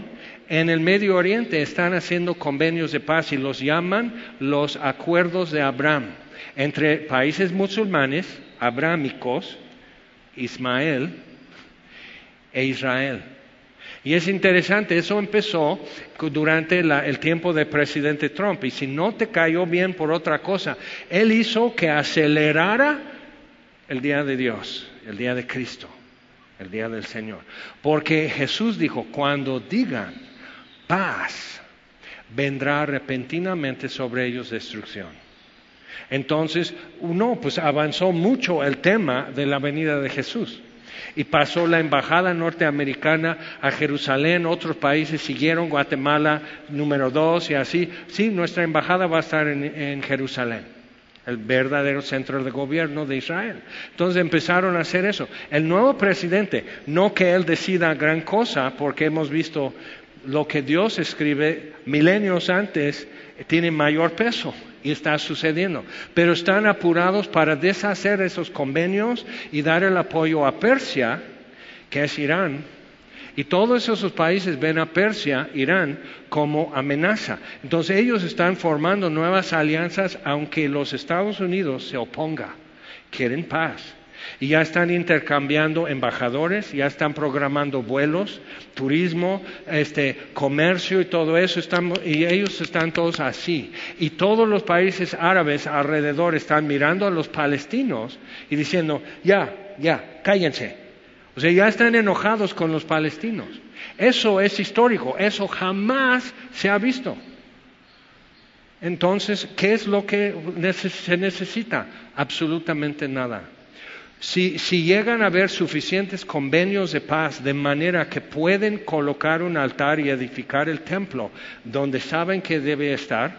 en el Medio Oriente están haciendo convenios de paz y los llaman los acuerdos de Abraham entre países musulmanes, abrámicos, Ismael e Israel. Y es interesante, eso empezó durante la, el tiempo del presidente Trump. Y si no te cayó bien por otra cosa, él hizo que acelerara el día de Dios, el día de Cristo, el día del Señor. Porque Jesús dijo, cuando digan paz, vendrá repentinamente sobre ellos destrucción. Entonces, no, pues avanzó mucho el tema de la venida de Jesús. Y pasó la embajada norteamericana a Jerusalén, otros países siguieron, Guatemala número dos y así. Sí, nuestra embajada va a estar en, en Jerusalén, el verdadero centro de gobierno de Israel. Entonces empezaron a hacer eso. El nuevo presidente, no que él decida gran cosa, porque hemos visto lo que Dios escribe milenios antes, tiene mayor peso. Y está sucediendo. Pero están apurados para deshacer esos convenios y dar el apoyo a Persia, que es Irán. Y todos esos países ven a Persia, Irán, como amenaza. Entonces ellos están formando nuevas alianzas, aunque los Estados Unidos se oponga. Quieren paz. Y ya están intercambiando embajadores, ya están programando vuelos, turismo, este, comercio y todo eso, están, y ellos están todos así. Y todos los países árabes alrededor están mirando a los palestinos y diciendo, ya, ya, cállense. O sea, ya están enojados con los palestinos. Eso es histórico, eso jamás se ha visto. Entonces, ¿qué es lo que se necesita? Absolutamente nada. Si, si llegan a haber suficientes convenios de paz de manera que pueden colocar un altar y edificar el templo donde saben que debe estar,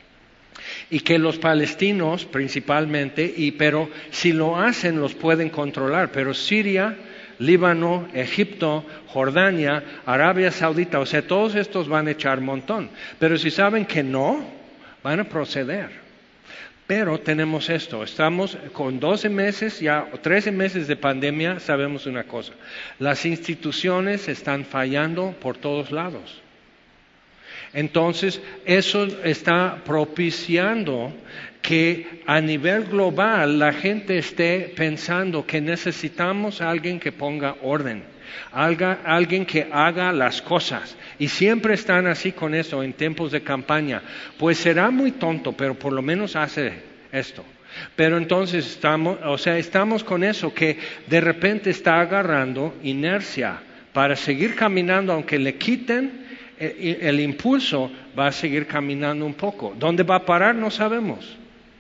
y que los palestinos principalmente, y pero si lo hacen los pueden controlar, pero Siria, Líbano, Egipto, Jordania, Arabia Saudita, o sea, todos estos van a echar montón, pero si saben que no, van a proceder. Pero tenemos esto, estamos con doce meses, ya trece meses de pandemia, sabemos una cosa, las instituciones están fallando por todos lados. Entonces, eso está propiciando que a nivel global la gente esté pensando que necesitamos a alguien que ponga orden, alguien que haga las cosas. Y siempre están así con eso en tiempos de campaña. Pues será muy tonto, pero por lo menos hace esto. Pero entonces estamos, o sea, estamos con eso que de repente está agarrando inercia para seguir caminando, aunque le quiten el, el impulso, va a seguir caminando un poco. ¿Dónde va a parar? No sabemos.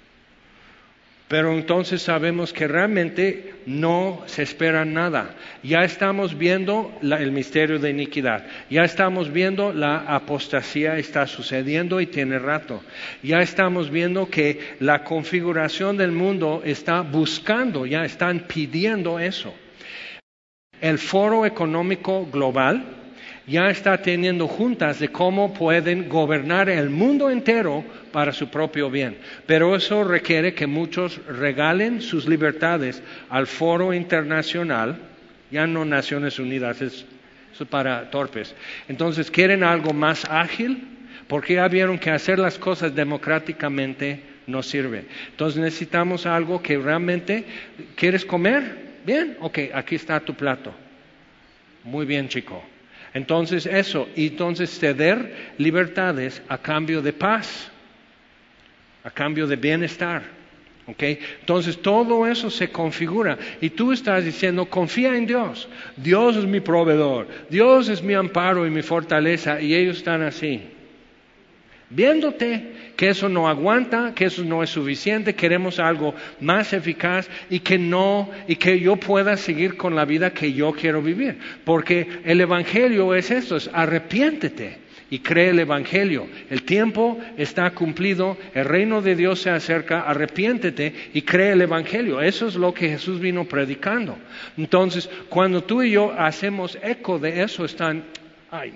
Pero entonces sabemos que realmente no se espera nada. Ya estamos viendo la, el misterio de iniquidad. Ya estamos viendo la apostasía está sucediendo y tiene rato. Ya estamos viendo que la configuración del mundo está buscando, ya están pidiendo eso. El Foro Económico Global ya está teniendo juntas de cómo pueden gobernar el mundo entero para su propio bien. Pero eso requiere que muchos regalen sus libertades al foro internacional, ya no Naciones Unidas, es, es para torpes. Entonces, ¿quieren algo más ágil? Porque ya vieron que hacer las cosas democráticamente no sirve. Entonces necesitamos algo que realmente, ¿quieres comer? Bien, ok, aquí está tu plato. Muy bien, chico. Entonces eso, y entonces ceder libertades a cambio de paz, a cambio de bienestar, ¿ok? Entonces todo eso se configura y tú estás diciendo, confía en Dios, Dios es mi proveedor, Dios es mi amparo y mi fortaleza, y ellos están así, viéndote que eso no aguanta, que eso no es suficiente, queremos algo más eficaz y que no, y que yo pueda seguir con la vida que yo quiero vivir. Porque el Evangelio es esto, es arrepiéntete y cree el Evangelio. El tiempo está cumplido, el reino de Dios se acerca, arrepiéntete y cree el Evangelio. Eso es lo que Jesús vino predicando. Entonces, cuando tú y yo hacemos eco de eso, están, ay,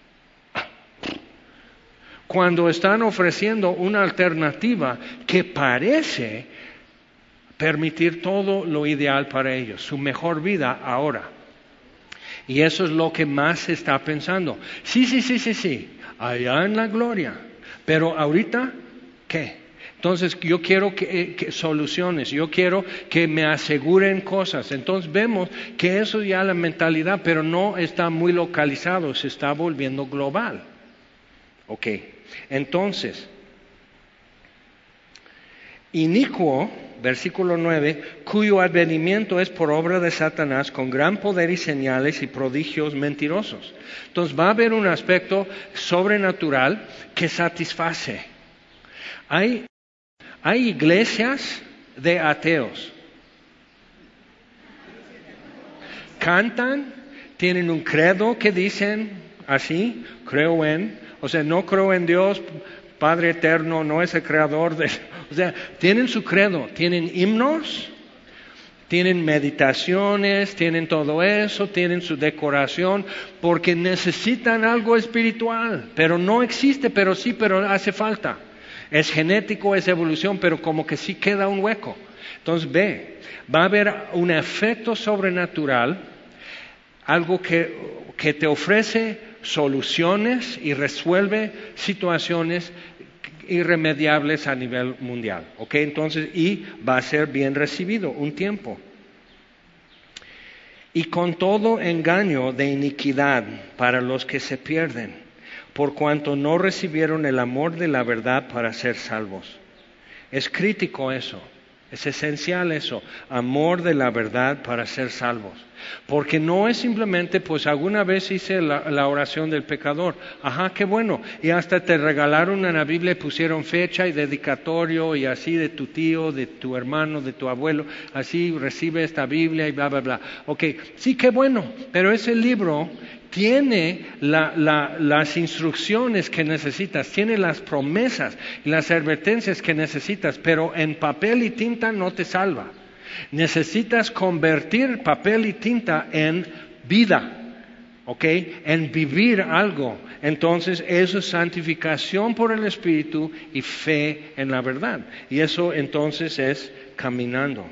cuando están ofreciendo una alternativa que parece permitir todo lo ideal para ellos, su mejor vida ahora. Y eso es lo que más se está pensando. Sí, sí, sí, sí, sí, allá en la gloria. Pero ahorita, ¿qué? Entonces yo quiero que, que soluciones, yo quiero que me aseguren cosas. Entonces vemos que eso ya es la mentalidad, pero no está muy localizado, se está volviendo global. Ok, entonces, inicuo, versículo nueve, cuyo advenimiento es por obra de Satanás con gran poder y señales y prodigios mentirosos. Entonces va a haber un aspecto sobrenatural que satisface. Hay, hay iglesias de ateos. Cantan, tienen un credo que dicen así, creo en, o sea, no creo en Dios, Padre eterno, no es el creador de... O sea, tienen su credo, tienen himnos, tienen meditaciones, tienen todo eso, tienen su decoración, porque necesitan algo espiritual, pero no existe, pero sí, pero hace falta. Es genético, es evolución, pero como que sí queda un hueco. Entonces ve, va a haber un efecto sobrenatural, algo que, que te ofrece soluciones y resuelve situaciones irremediables a nivel mundial, ¿ok? Entonces, y va a ser bien recibido un tiempo. Y con todo engaño de iniquidad para los que se pierden, por cuanto no recibieron el amor de la verdad para ser salvos. Es crítico eso, es esencial eso, amor de la verdad para ser salvos. Porque no es simplemente, pues alguna vez hice la, la oración del pecador, ajá, qué bueno, y hasta te regalaron en la Biblia y pusieron fecha y dedicatorio y así de tu tío, de tu hermano, de tu abuelo, así recibe esta Biblia y bla, bla, bla. Ok, sí, qué bueno, pero ese libro tiene la, la, las instrucciones que necesitas, tiene las promesas y las advertencias que necesitas, pero en papel y tinta no te salva. Necesitas convertir papel y tinta en vida, ¿ok? En vivir algo. Entonces eso es santificación por el Espíritu y fe en la verdad. Y eso entonces es caminando.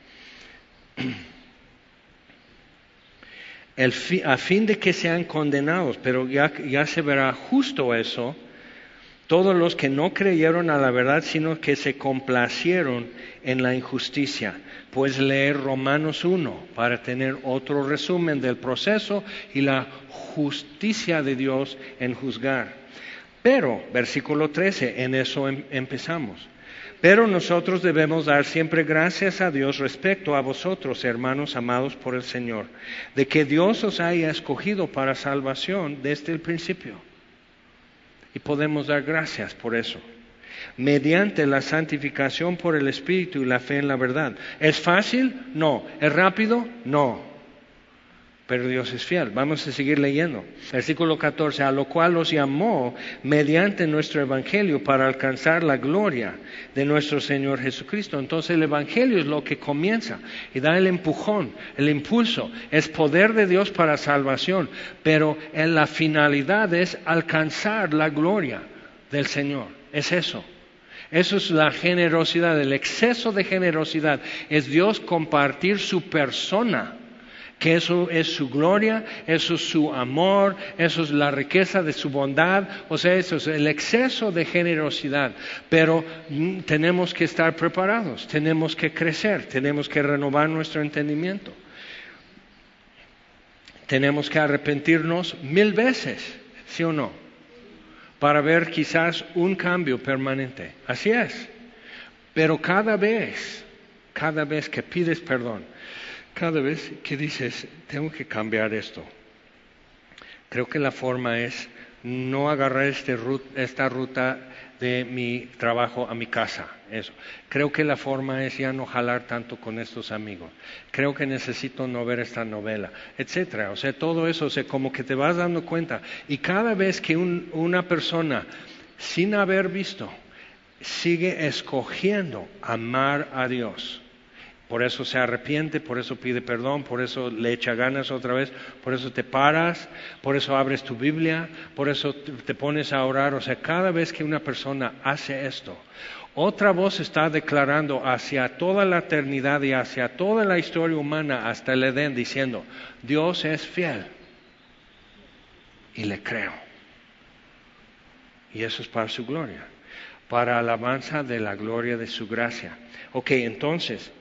El fi, a fin de que sean condenados, pero ya, ya se verá justo eso, todos los que no creyeron a la verdad, sino que se complacieron en la injusticia. Puedes leer Romanos uno para tener otro resumen del proceso y la justicia de Dios en juzgar. Pero, versículo trece, en eso em, empezamos. Pero nosotros debemos dar siempre gracias a Dios respecto a vosotros, hermanos amados por el Señor, de que Dios os haya escogido para salvación desde el principio. Y podemos dar gracias por eso. Mediante la santificación por el Espíritu y la fe en la verdad. ¿Es fácil? No. ¿Es rápido? No. Pero Dios es fiel. Vamos a seguir leyendo. Versículo catorce. A lo cual los llamó mediante nuestro Evangelio para alcanzar la gloria de nuestro Señor Jesucristo. Entonces el Evangelio es lo que comienza y da el empujón, el impulso. Es poder de Dios para salvación. Pero en la finalidad es alcanzar la gloria del Señor. Es eso. Eso es la generosidad, el exceso de generosidad. Es Dios compartir su persona. Que eso es su gloria, eso es su amor, eso es la riqueza de su bondad, o sea, eso es el exceso de generosidad. Pero mm, tenemos que estar preparados, tenemos que crecer, tenemos que renovar nuestro entendimiento. Tenemos que arrepentirnos mil veces, ¿sí o no? Para ver quizás un cambio permanente. Así es. Pero cada vez, cada vez que pides perdón, cada vez que dices, tengo que cambiar esto, creo que la forma es no agarrar este rut, esta ruta de mi trabajo a mi casa. Eso. Creo que la forma es ya no jalar tanto con estos amigos. Creo que necesito no ver esta novela, etcétera. O sea, todo eso, o sea, como que te vas dando cuenta. Y cada vez que un, una persona, sin haber visto, sigue escogiendo amar a Dios, por eso se arrepiente, por eso pide perdón, por eso le echa ganas otra vez, por eso te paras, por eso abres tu Biblia, por eso te pones a orar. O sea, cada vez que una persona hace esto, otra voz está declarando hacia toda la eternidad y hacia toda la historia humana hasta el Edén, diciendo, Dios es fiel. y le creo. Y eso es para su gloria, para alabanza de la gloria de su gracia. Ok, entonces,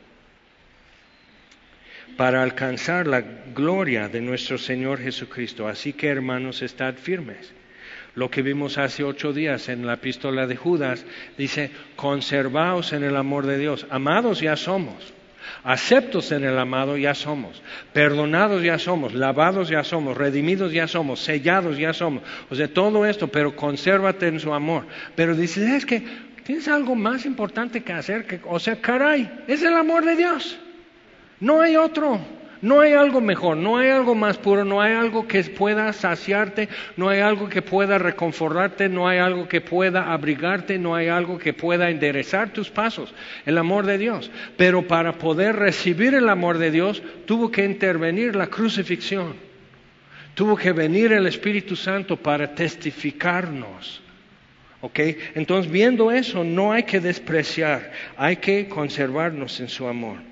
para alcanzar la gloria de nuestro Señor Jesucristo. Así que, hermanos, estad firmes. Lo que vimos hace ocho días en la epístola de Judas, dice, conservaos en el amor de Dios. Amados ya somos, aceptos en el amado ya somos, perdonados ya somos, lavados ya somos, redimidos ya somos, sellados ya somos. O sea, todo esto, pero consérvate en su amor. Pero dices, es que tienes algo más importante que hacer, que, o sea, caray, es el amor de Dios. No hay otro, no hay algo mejor, no hay algo más puro, no hay algo que pueda saciarte, no hay algo que pueda reconfortarte, no hay algo que pueda abrigarte, no hay algo que pueda enderezar tus pasos, el amor de Dios. Pero para poder recibir el amor de Dios, tuvo que intervenir la crucifixión, tuvo que venir el Espíritu Santo para testificarnos. ¿Ok? Entonces, viendo eso, no hay que despreciar, hay que conservarnos en su amor.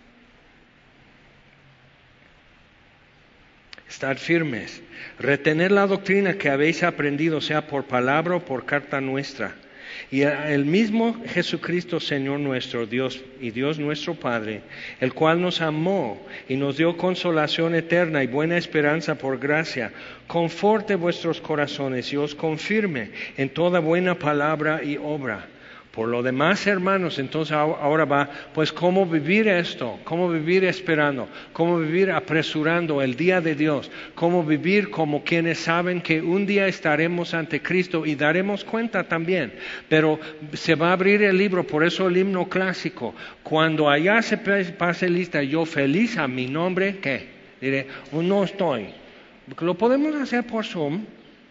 Estad firmes, retener la doctrina que habéis aprendido, sea por palabra o por carta nuestra. Y el mismo Jesucristo, Señor nuestro, Dios y Dios nuestro Padre, el cual nos amó y nos dio consolación eterna y buena esperanza por gracia, conforte vuestros corazones y os confirme en toda buena palabra y obra. Por lo demás, hermanos, entonces ahora va, pues cómo vivir esto, cómo vivir esperando, cómo vivir apresurando el día de Dios, cómo vivir como quienes saben que un día estaremos ante Cristo y daremos cuenta también. Pero se va a abrir el libro, por eso el himno clásico, cuando allá se pase lista, yo feliz a mi nombre, ¿qué? Diré, no estoy. Lo podemos hacer por Zoom.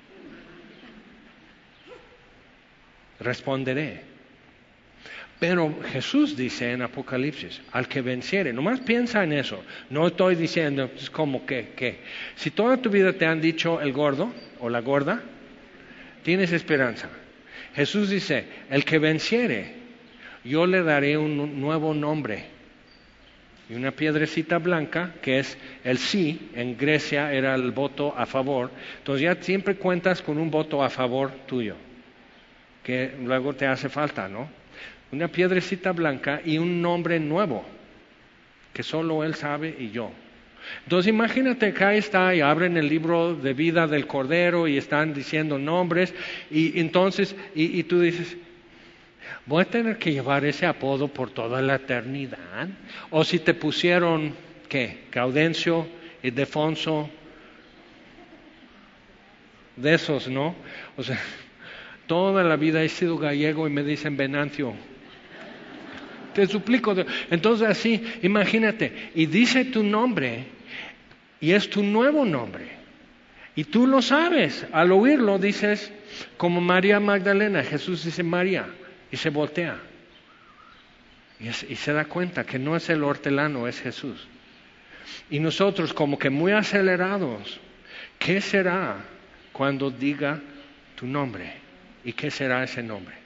Responderé. Pero Jesús dice en Apocalipsis, al que venciere, nomás piensa en eso, no estoy diciendo, es como que, que, si toda tu vida te han dicho el gordo o la gorda, tienes esperanza. Jesús dice, el que venciere, yo le daré un nuevo nombre, y una piedrecita blanca, que es el sí, en Grecia era el voto a favor, entonces ya siempre cuentas con un voto a favor tuyo, que luego te hace falta, ¿no? Una piedrecita blanca y un nombre nuevo, que solo Él sabe y yo. Entonces imagínate que ahí está y abren el libro de vida del Cordero y están diciendo nombres y entonces, y, y tú dices, voy a tener que llevar ese apodo por toda la eternidad. O si te pusieron, ¿qué? Gaudencio, Ildefonso, de esos, ¿no? O sea, toda la vida he sido gallego y me dicen Venancio. Te suplico. Entonces así, imagínate, y dice tu nombre, y es tu nuevo nombre, y tú lo sabes, al oírlo dices, como María Magdalena, Jesús dice María, y se voltea, y, es, y se da cuenta que no es el hortelano, es Jesús. Y nosotros como que muy acelerados, ¿qué será cuando diga tu nombre? ¿Y qué será ese nombre?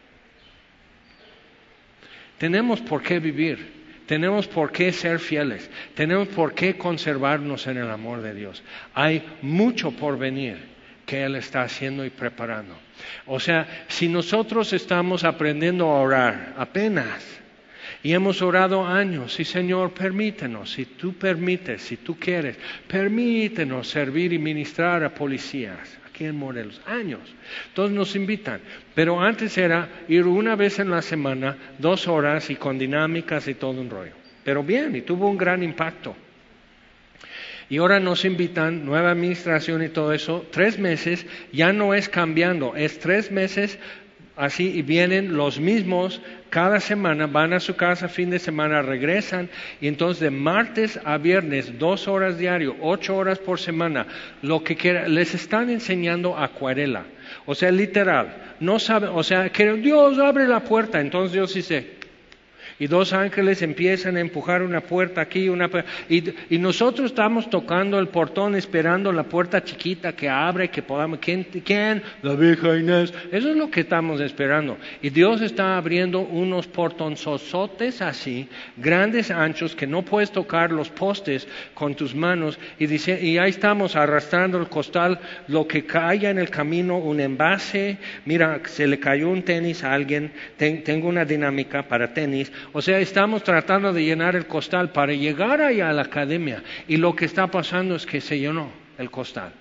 Tenemos por qué vivir, tenemos por qué ser fieles, tenemos por qué conservarnos en el amor de Dios. Hay mucho por venir que Él está haciendo y preparando. O sea, si nosotros estamos aprendiendo a orar apenas y hemos orado años, sí Señor, permítenos, si tú permites, si tú quieres, permítenos servir y ministrar a policías. Aquí en Morelos, años. Entonces nos invitan, pero antes era ir una vez en la semana, dos horas y con dinámicas y todo un rollo. Pero bien, y tuvo un gran impacto. Y ahora nos invitan, nueva administración y todo eso, tres meses, ya no es cambiando, es tres meses así y vienen los mismos cada semana, van a su casa fin de semana, regresan y entonces de martes a viernes, dos horas diario, ocho horas por semana, lo que quieran, les están enseñando acuarela. O sea, literal, no saben, o sea, que Dios abre la puerta, entonces Dios dice, Y dos ángeles empiezan a empujar una puerta aquí, una pu- y, y nosotros estamos tocando el portón, esperando la puerta chiquita que abre, que podamos, ¿quién? ¿Quién? La vieja Inés. Eso es lo que estamos esperando. Y Dios está abriendo unos portonzozotes así, grandes, anchos, que no puedes tocar los postes con tus manos. Y, dice, y ahí estamos arrastrando el costal, lo que caiga en el camino, un envase. Mira, se le cayó un tenis a alguien, Ten, tengo una dinámica para tenis. O sea, estamos tratando de llenar el costal para llegar ahí a la academia. Y lo que está pasando es que se llenó el costal.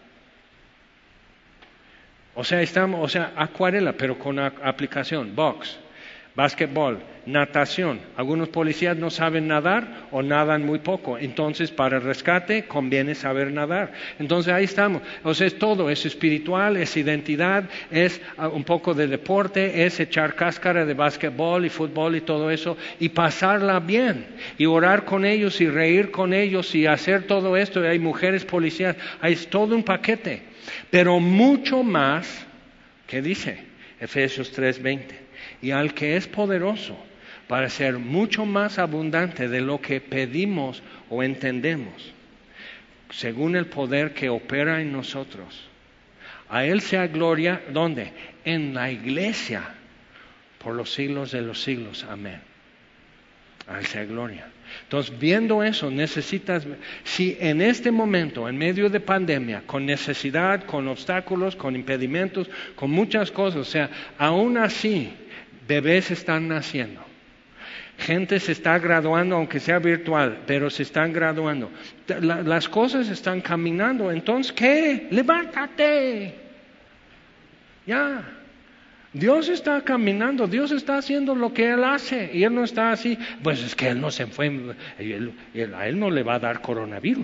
O sea, estamos, o sea, acuarela, pero con a- aplicación, box, básquetbol, natación. Algunos policías no saben nadar o nadan muy poco. Entonces, para el rescate conviene saber nadar. Entonces, ahí estamos. O sea, es todo. Es espiritual, es identidad, es uh, un poco de deporte, es echar cáscara de básquetbol y fútbol y todo eso. Y pasarla bien. Y orar con ellos y reír con ellos y hacer todo esto. Y hay mujeres policías. Hay todo un paquete. Pero mucho más, ¿qué dice? Efesios tres veinte. Y al que es poderoso para ser mucho más abundante de lo que pedimos o entendemos, según el poder que opera en nosotros. A Él sea gloria, ¿dónde? En la iglesia, por los siglos de los siglos. Amén. A Él sea gloria. Entonces, viendo eso, necesitas, si en este momento, en medio de pandemia, con necesidad, con obstáculos, con impedimentos, con muchas cosas, o sea, aún así, bebés están naciendo. Gente se está graduando, aunque sea virtual, pero se están graduando. La, las cosas están caminando. Entonces, ¿qué? Levántate. Ya. Dios está caminando, Dios está haciendo lo que Él hace. Y Él no está así. Pues es que Él no se fue. Él, él, a Él no le va a dar coronavirus.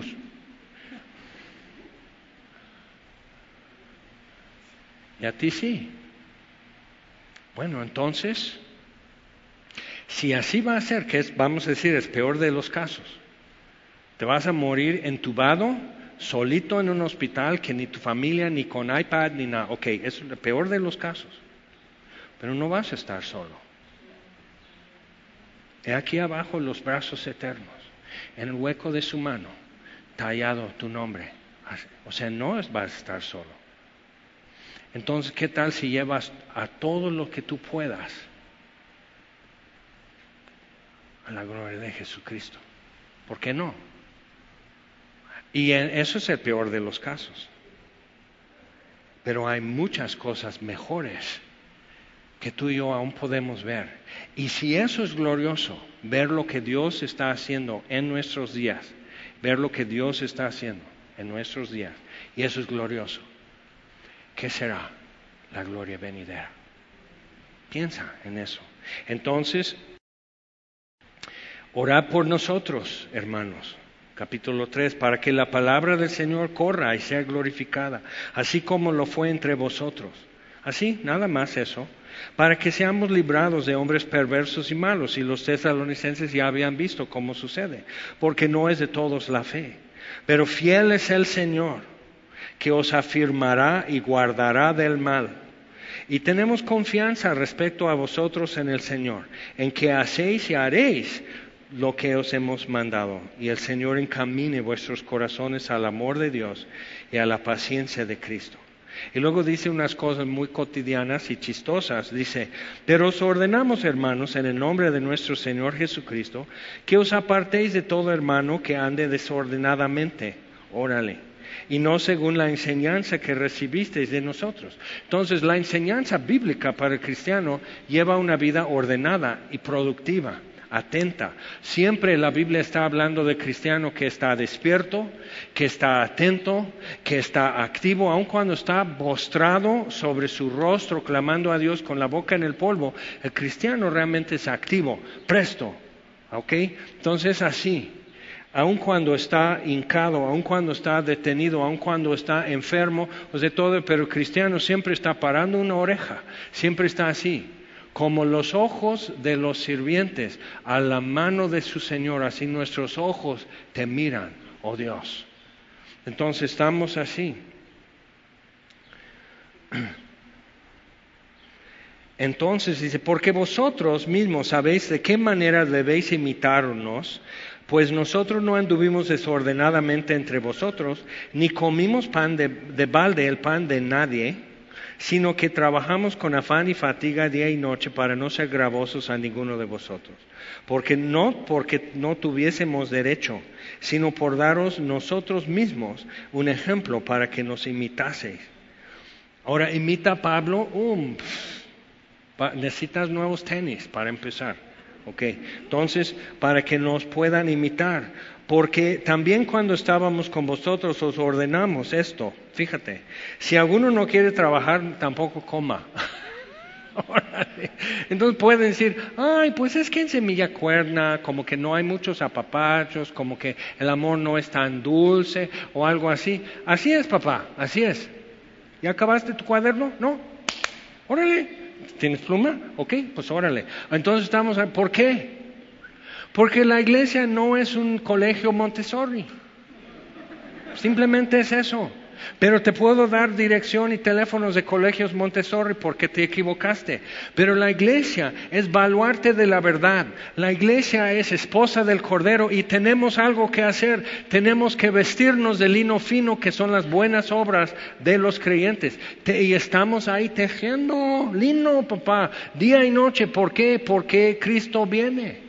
Y a ti sí. Bueno, entonces, si así va a ser, que es, vamos a decir, es peor de los casos, te vas a morir entubado, solito en un hospital, que ni tu familia, ni con iPad, ni nada. Ok, es el peor de los casos, pero no vas a estar solo. He aquí abajo los brazos eternos, en el hueco de su mano, tallado tu nombre. O sea, no vas a estar solo. Entonces, ¿qué tal si llevas a todo lo que tú puedas a la gloria de Jesucristo? ¿Por qué no? Y eso es el peor de los casos. Pero hay muchas cosas mejores que tú y yo aún podemos ver. Y si eso es glorioso, ver lo que Dios está haciendo en nuestros días, ver lo que Dios está haciendo en nuestros días, y eso es glorioso, ¿qué será la gloria venidera? Piensa en eso. Entonces, orad por nosotros, hermanos. Capítulo tres, para que la palabra del Señor corra y sea glorificada, así como lo fue entre vosotros. Así, nada más eso. Para que seamos librados de hombres perversos y malos. Y los tesalonicenses ya habían visto cómo sucede. Porque no es de todos la fe. Pero fiel es el Señor, que os afirmará y guardará del mal. Y tenemos confianza respecto a vosotros en el Señor, en que hacéis y haréis lo que os hemos mandado. Y el Señor encamine vuestros corazones al amor de Dios y a la paciencia de Cristo. Y luego dice unas cosas muy cotidianas y chistosas. Dice, pero os ordenamos, hermanos, en el nombre de nuestro Señor Jesucristo, que os apartéis de todo hermano que ande desordenadamente. Órale. Y no según la enseñanza que recibisteis de nosotros. Entonces, la enseñanza bíblica para el cristiano lleva una vida ordenada y productiva, atenta. Siempre la Biblia está hablando de cristiano que está despierto, que está atento, que está activo, aun cuando está postrado sobre su rostro, clamando a Dios con la boca en el polvo. El cristiano realmente es activo, presto. ¿Ok? Entonces, así. Aun cuando está hincado, aun cuando está detenido, aun cuando está enfermo, o sea, todo, pero el cristiano siempre está parando una oreja, siempre está así, como los ojos de los sirvientes a la mano de su Señor, así nuestros ojos te miran, oh Dios. Entonces estamos así. Entonces dice, porque vosotros mismos sabéis de qué manera debéis imitarnos, pues nosotros no anduvimos desordenadamente entre vosotros, ni comimos pan de, de balde, el pan de nadie, sino que trabajamos con afán y fatiga día y noche para no ser gravosos a ninguno de vosotros. Porque no porque no tuviésemos derecho, sino por daros nosotros mismos un ejemplo para que nos imitaseis. Ahora, imita a Pablo, um, pa, necesitas nuevos tenis para empezar. Ok, entonces, para que nos puedan imitar. Porque también cuando estábamos con vosotros os ordenamos esto. Fíjate, si alguno no quiere trabajar, tampoco coma. Entonces pueden decir, ay, pues es que en Semilla Cuerna como que no hay muchos apapachos, como que el amor no es tan dulce o algo así. Así es, papá, así es. ¿Ya acabaste tu cuaderno? No. Órale. ¿Tienes pluma? Ok, pues órale. Entonces estamos, ¿por qué? Porque la iglesia no es un colegio Montessori. Simplemente es eso. Pero te puedo dar dirección y teléfonos de colegios Montessori porque te equivocaste. Pero la iglesia es baluarte de la verdad. La iglesia es esposa del Cordero y tenemos algo que hacer. Tenemos que vestirnos de lino fino, que son las buenas obras de los creyentes. Te, y estamos ahí tejiendo lino, papá, día y noche. ¿Por qué? Porque Cristo viene.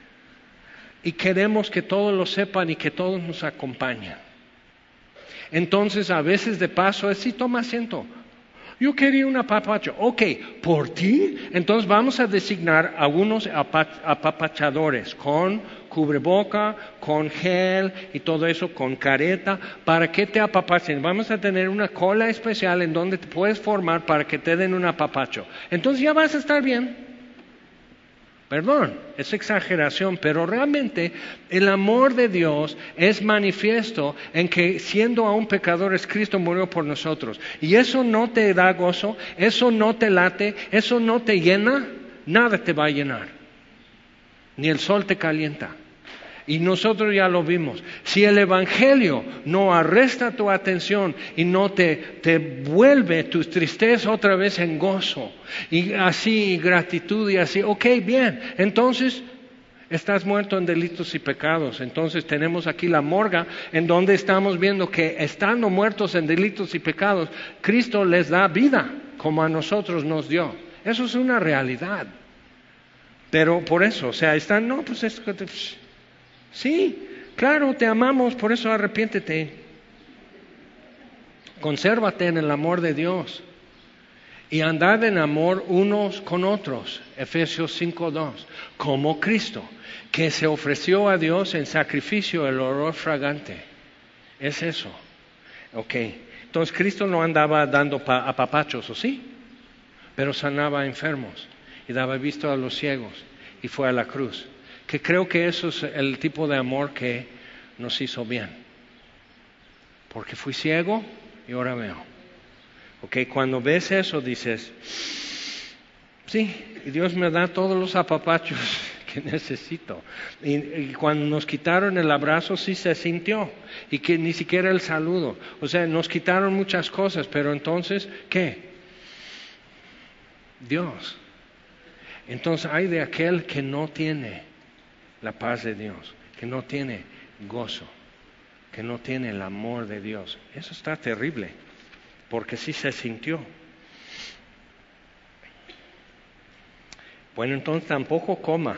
Y queremos que todos lo sepan y que todos nos acompañen. Entonces, a veces de paso, es, sí, toma asiento. Yo quería un apapacho. Ok, ¿por ti? Entonces vamos a designar a unos apapachadores con cubreboca, con gel y todo eso, con careta, para que te apapachen. Vamos a tener una cola especial en donde te puedes formar para que te den un apapacho. Entonces ya vas a estar bien. Perdón, es exageración, pero realmente el amor de Dios es manifiesto en que siendo aún pecadores, Cristo murió por nosotros. Y eso no te da gozo, eso no te late, eso no te llena, nada te va a llenar. Ni el sol te calienta. Y nosotros ya lo vimos. Si el Evangelio no arresta tu atención y no te, te vuelve tu tristeza otra vez en gozo, y así y gratitud y así, ok, bien, entonces estás muerto en delitos y pecados. Entonces tenemos aquí la morga en donde estamos viendo que estando muertos en delitos y pecados, Cristo les da vida como a nosotros nos dio. Eso es una realidad. Pero por eso, o sea, están, no, pues es que... Sí, claro, te amamos, por eso arrepiéntete. Consérvate en el amor de Dios. Y andad en amor unos con otros. Efesios cinco dos. Como Cristo, que se ofreció a Dios en sacrificio el olor fragante. Es eso. Ok. Entonces Cristo no andaba dando pa- apapachos, ¿o sí? Pero sanaba enfermos. Y daba visto a los ciegos. Y fue a la cruz. Que creo que eso es el tipo de amor que nos hizo bien. Porque fui ciego y ahora veo. Ok, cuando ves eso dices, sí, y Dios me da todos los apapachos que necesito. Y, y cuando nos quitaron el abrazo sí se sintió. Y que ni siquiera el saludo. O sea, nos quitaron muchas cosas, pero entonces, ¿qué? Dios. Entonces hay de aquel que no tiene la paz de Dios, que no tiene gozo, que no tiene el amor de Dios. Eso está terrible, porque sí se sintió. Bueno, entonces tampoco coma.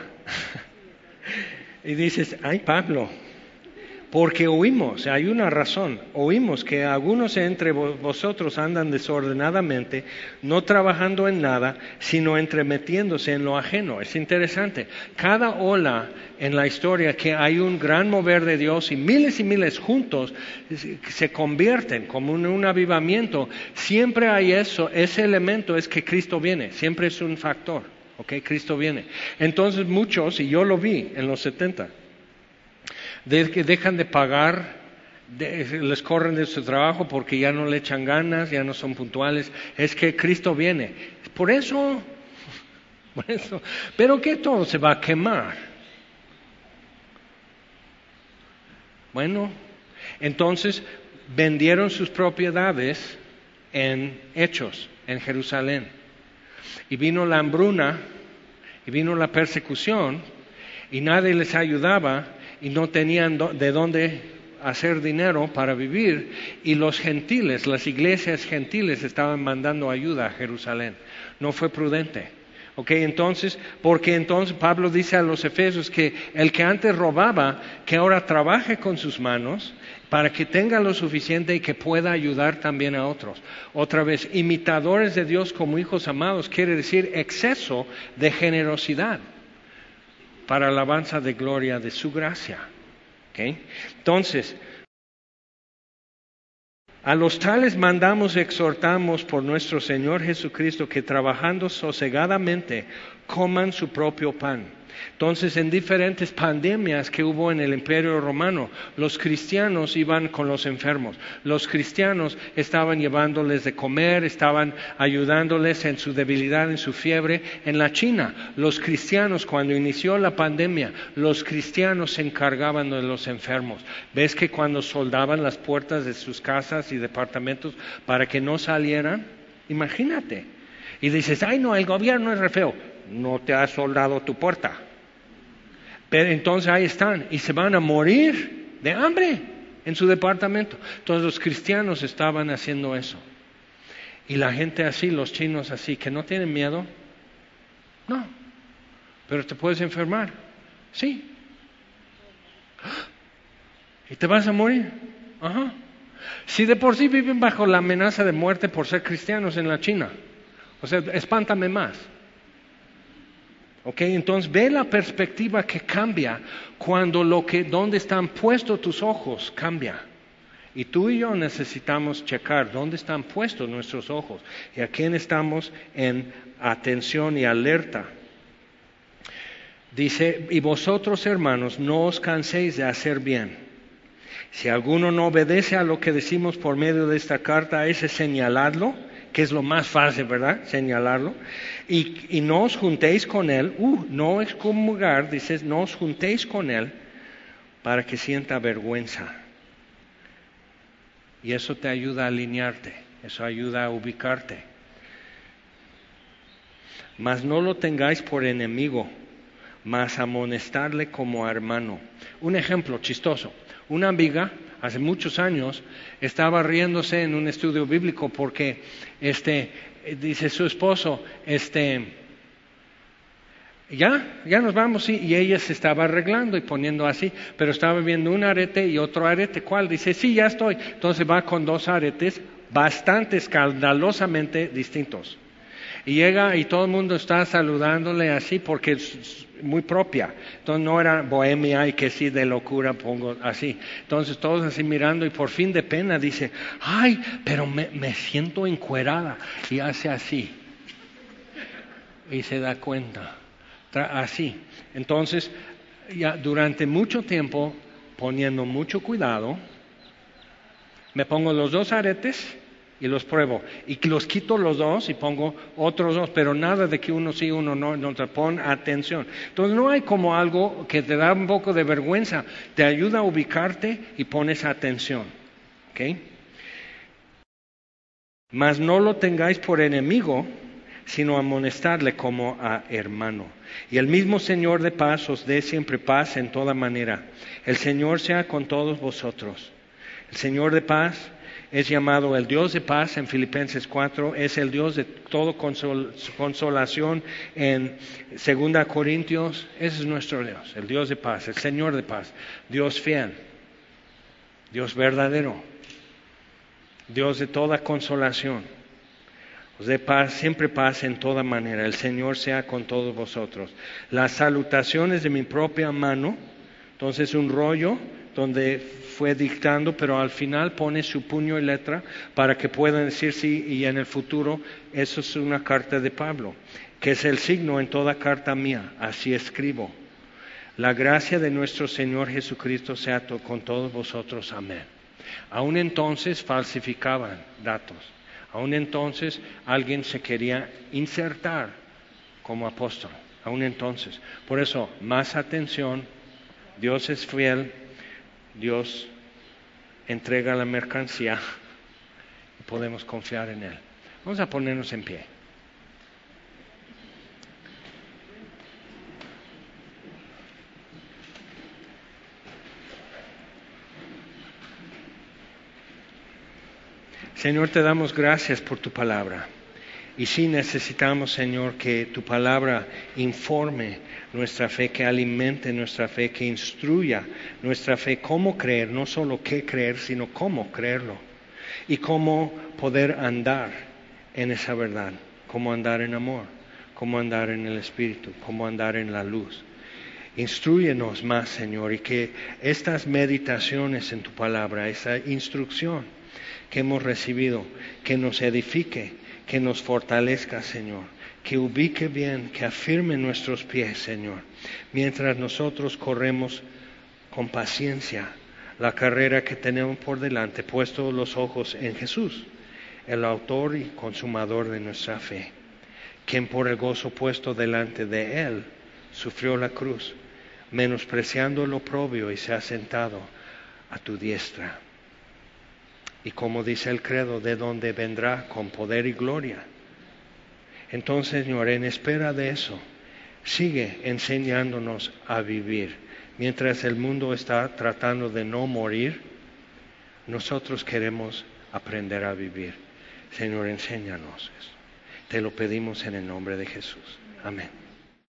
Y dices, ay Pablo, porque oímos, hay una razón, oímos que algunos entre vosotros andan desordenadamente, no trabajando en nada, sino entremetiéndose en lo ajeno. Es interesante, cada ola en la historia que hay un gran mover de Dios y miles y miles juntos se convierten como en un avivamiento, siempre hay eso, ese elemento es que Cristo viene, siempre es un factor, ¿ok? Cristo viene. Entonces muchos, y yo lo vi en los setenta, de que dejan de pagar, de, les corren de su trabajo porque ya no le echan ganas, ya no son puntuales. Es que Cristo viene. Por eso, por eso. Pero que todo se va a quemar. Bueno, entonces vendieron sus propiedades en Hechos, en Jerusalén. Y vino la hambruna, y vino la persecución, y nadie les ayudaba, y no tenían de dónde hacer dinero para vivir, y los gentiles, las iglesias gentiles estaban mandando ayuda a Jerusalén. No fue prudente. Ok, entonces, porque entonces Pablo dice a los efesios que el que antes robaba, que ahora trabaje con sus manos para que tenga lo suficiente y que pueda ayudar también a otros. Otra vez, imitadores de Dios como hijos amados, quiere decir exceso de generosidad para alabanza de gloria de su gracia. Okay. Entonces, a los tales mandamos y exhortamos por nuestro Señor Jesucristo que trabajando sosegadamente coman su propio pan. Entonces, en diferentes pandemias que hubo en el Imperio Romano, los cristianos iban con los enfermos. Los cristianos estaban llevándoles de comer, estaban ayudándoles en su debilidad, en su fiebre. En la China, los cristianos, cuando inició la pandemia, los cristianos se encargaban de los enfermos. ¿Ves que cuando soldaban las puertas de sus casas y departamentos para que no salieran? Imagínate. Y dices, ay no, el gobierno es re feo. No te ha soldado tu puerta. Pero entonces ahí están y se van a morir de hambre en su departamento. Entonces los cristianos estaban haciendo eso. Y la gente así, los chinos así, que no tienen miedo. No. Pero te puedes enfermar. Sí. Y te vas a morir. Ajá. Si de por sí viven bajo la amenaza de muerte por ser cristianos en la China. O sea, espántame más. Ok, entonces ve la perspectiva que cambia cuando lo que, donde están puestos tus ojos cambia. Y tú y yo necesitamos checar dónde están puestos nuestros ojos y a quién estamos en atención y alerta. Dice, y vosotros hermanos, no os canséis de hacer bien. Si alguno no obedece a lo que decimos por medio de esta carta, ese señaladlo, que es lo más fácil, ¿verdad? Señalarlo. Y, y no os juntéis con él, uh, no excomulgar, dices, no os juntéis con él para que sienta vergüenza. Y eso te ayuda a alinearte, eso ayuda a ubicarte. Mas no lo tengáis por enemigo, mas amonestarle como a hermano. Un ejemplo chistoso. Una amiga, hace muchos años, estaba riéndose en un estudio bíblico porque, este, dice su esposo, este, ya, ya nos vamos, sí, y ella se estaba arreglando y poniendo así, pero estaba viendo un arete y otro arete, ¿cuál? Dice, sí, ya estoy. Entonces va con dos aretes bastante escandalosamente distintos. Y llega y todo el mundo está saludándole así porque es muy propia. Entonces no era bohemia y que sí de locura pongo así. Entonces todos así mirando y por fin de pena dice, ay, pero me, me siento encuerada. Y hace así. Y se da cuenta. Así. Entonces, ya durante mucho tiempo, poniendo mucho cuidado, me pongo los dos aretes y los pruebo. Y los quito los dos y pongo otros dos, pero nada de que uno sí, uno no, no te pon atención. Entonces no hay como algo que te da un poco de vergüenza, te ayuda a ubicarte y pones atención. ¿Ok? Mas no lo tengáis por enemigo, sino amonestarle como a hermano. Y el mismo Señor de paz os dé siempre paz en toda manera. El Señor sea con todos vosotros. El Señor de paz es llamado el Dios de paz en Filipenses cuatro, es el Dios de todo consol, consolación en Segunda Corintios, ese es nuestro Dios, el Dios de paz, el Señor de paz, Dios fiel, Dios verdadero, Dios de toda consolación, os dé paz, siempre paz en toda manera, el Señor sea con todos vosotros. Las salutaciones de mi propia mano, entonces un rollo donde fue dictando, pero al final pone su puño y letra para que puedan decir sí, y en el futuro eso es una carta de Pablo, que es el signo en toda carta mía, así escribo. La gracia de nuestro Señor Jesucristo sea to- con todos vosotros, amén. Aún entonces falsificaban datos, aún entonces alguien se quería insertar como apóstol, aún entonces. Por eso, más atención, Dios es fiel, Dios entrega la mercancía y podemos confiar en Él. Vamos a ponernos en pie. Señor, te damos gracias por tu palabra. Y sí necesitamos, Señor, que tu palabra informe nuestra fe, que alimente nuestra fe, que instruya nuestra fe, cómo creer, no solo qué creer, sino cómo creerlo. Y cómo poder andar en esa verdad, cómo andar en amor, cómo andar en el Espíritu, cómo andar en la luz. Instrúyenos más, Señor, y que estas meditaciones en tu palabra, esa instrucción que hemos recibido, que nos edifique, que nos fortalezca, Señor, que ubique bien, que afirme nuestros pies, Señor, mientras nosotros corremos con paciencia la carrera que tenemos por delante, puesto los ojos en Jesús, el autor y consumador de nuestra fe, quien por el gozo puesto delante de Él sufrió la cruz, menospreciando lo oprobio y se ha sentado a tu diestra. Y como dice el credo, de donde vendrá con poder y gloria. Entonces, Señor, en espera de eso, sigue enseñándonos a vivir. Mientras el mundo está tratando de no morir, nosotros queremos aprender a vivir. Señor, enséñanos eso. Te lo pedimos en el nombre de Jesús. Amén.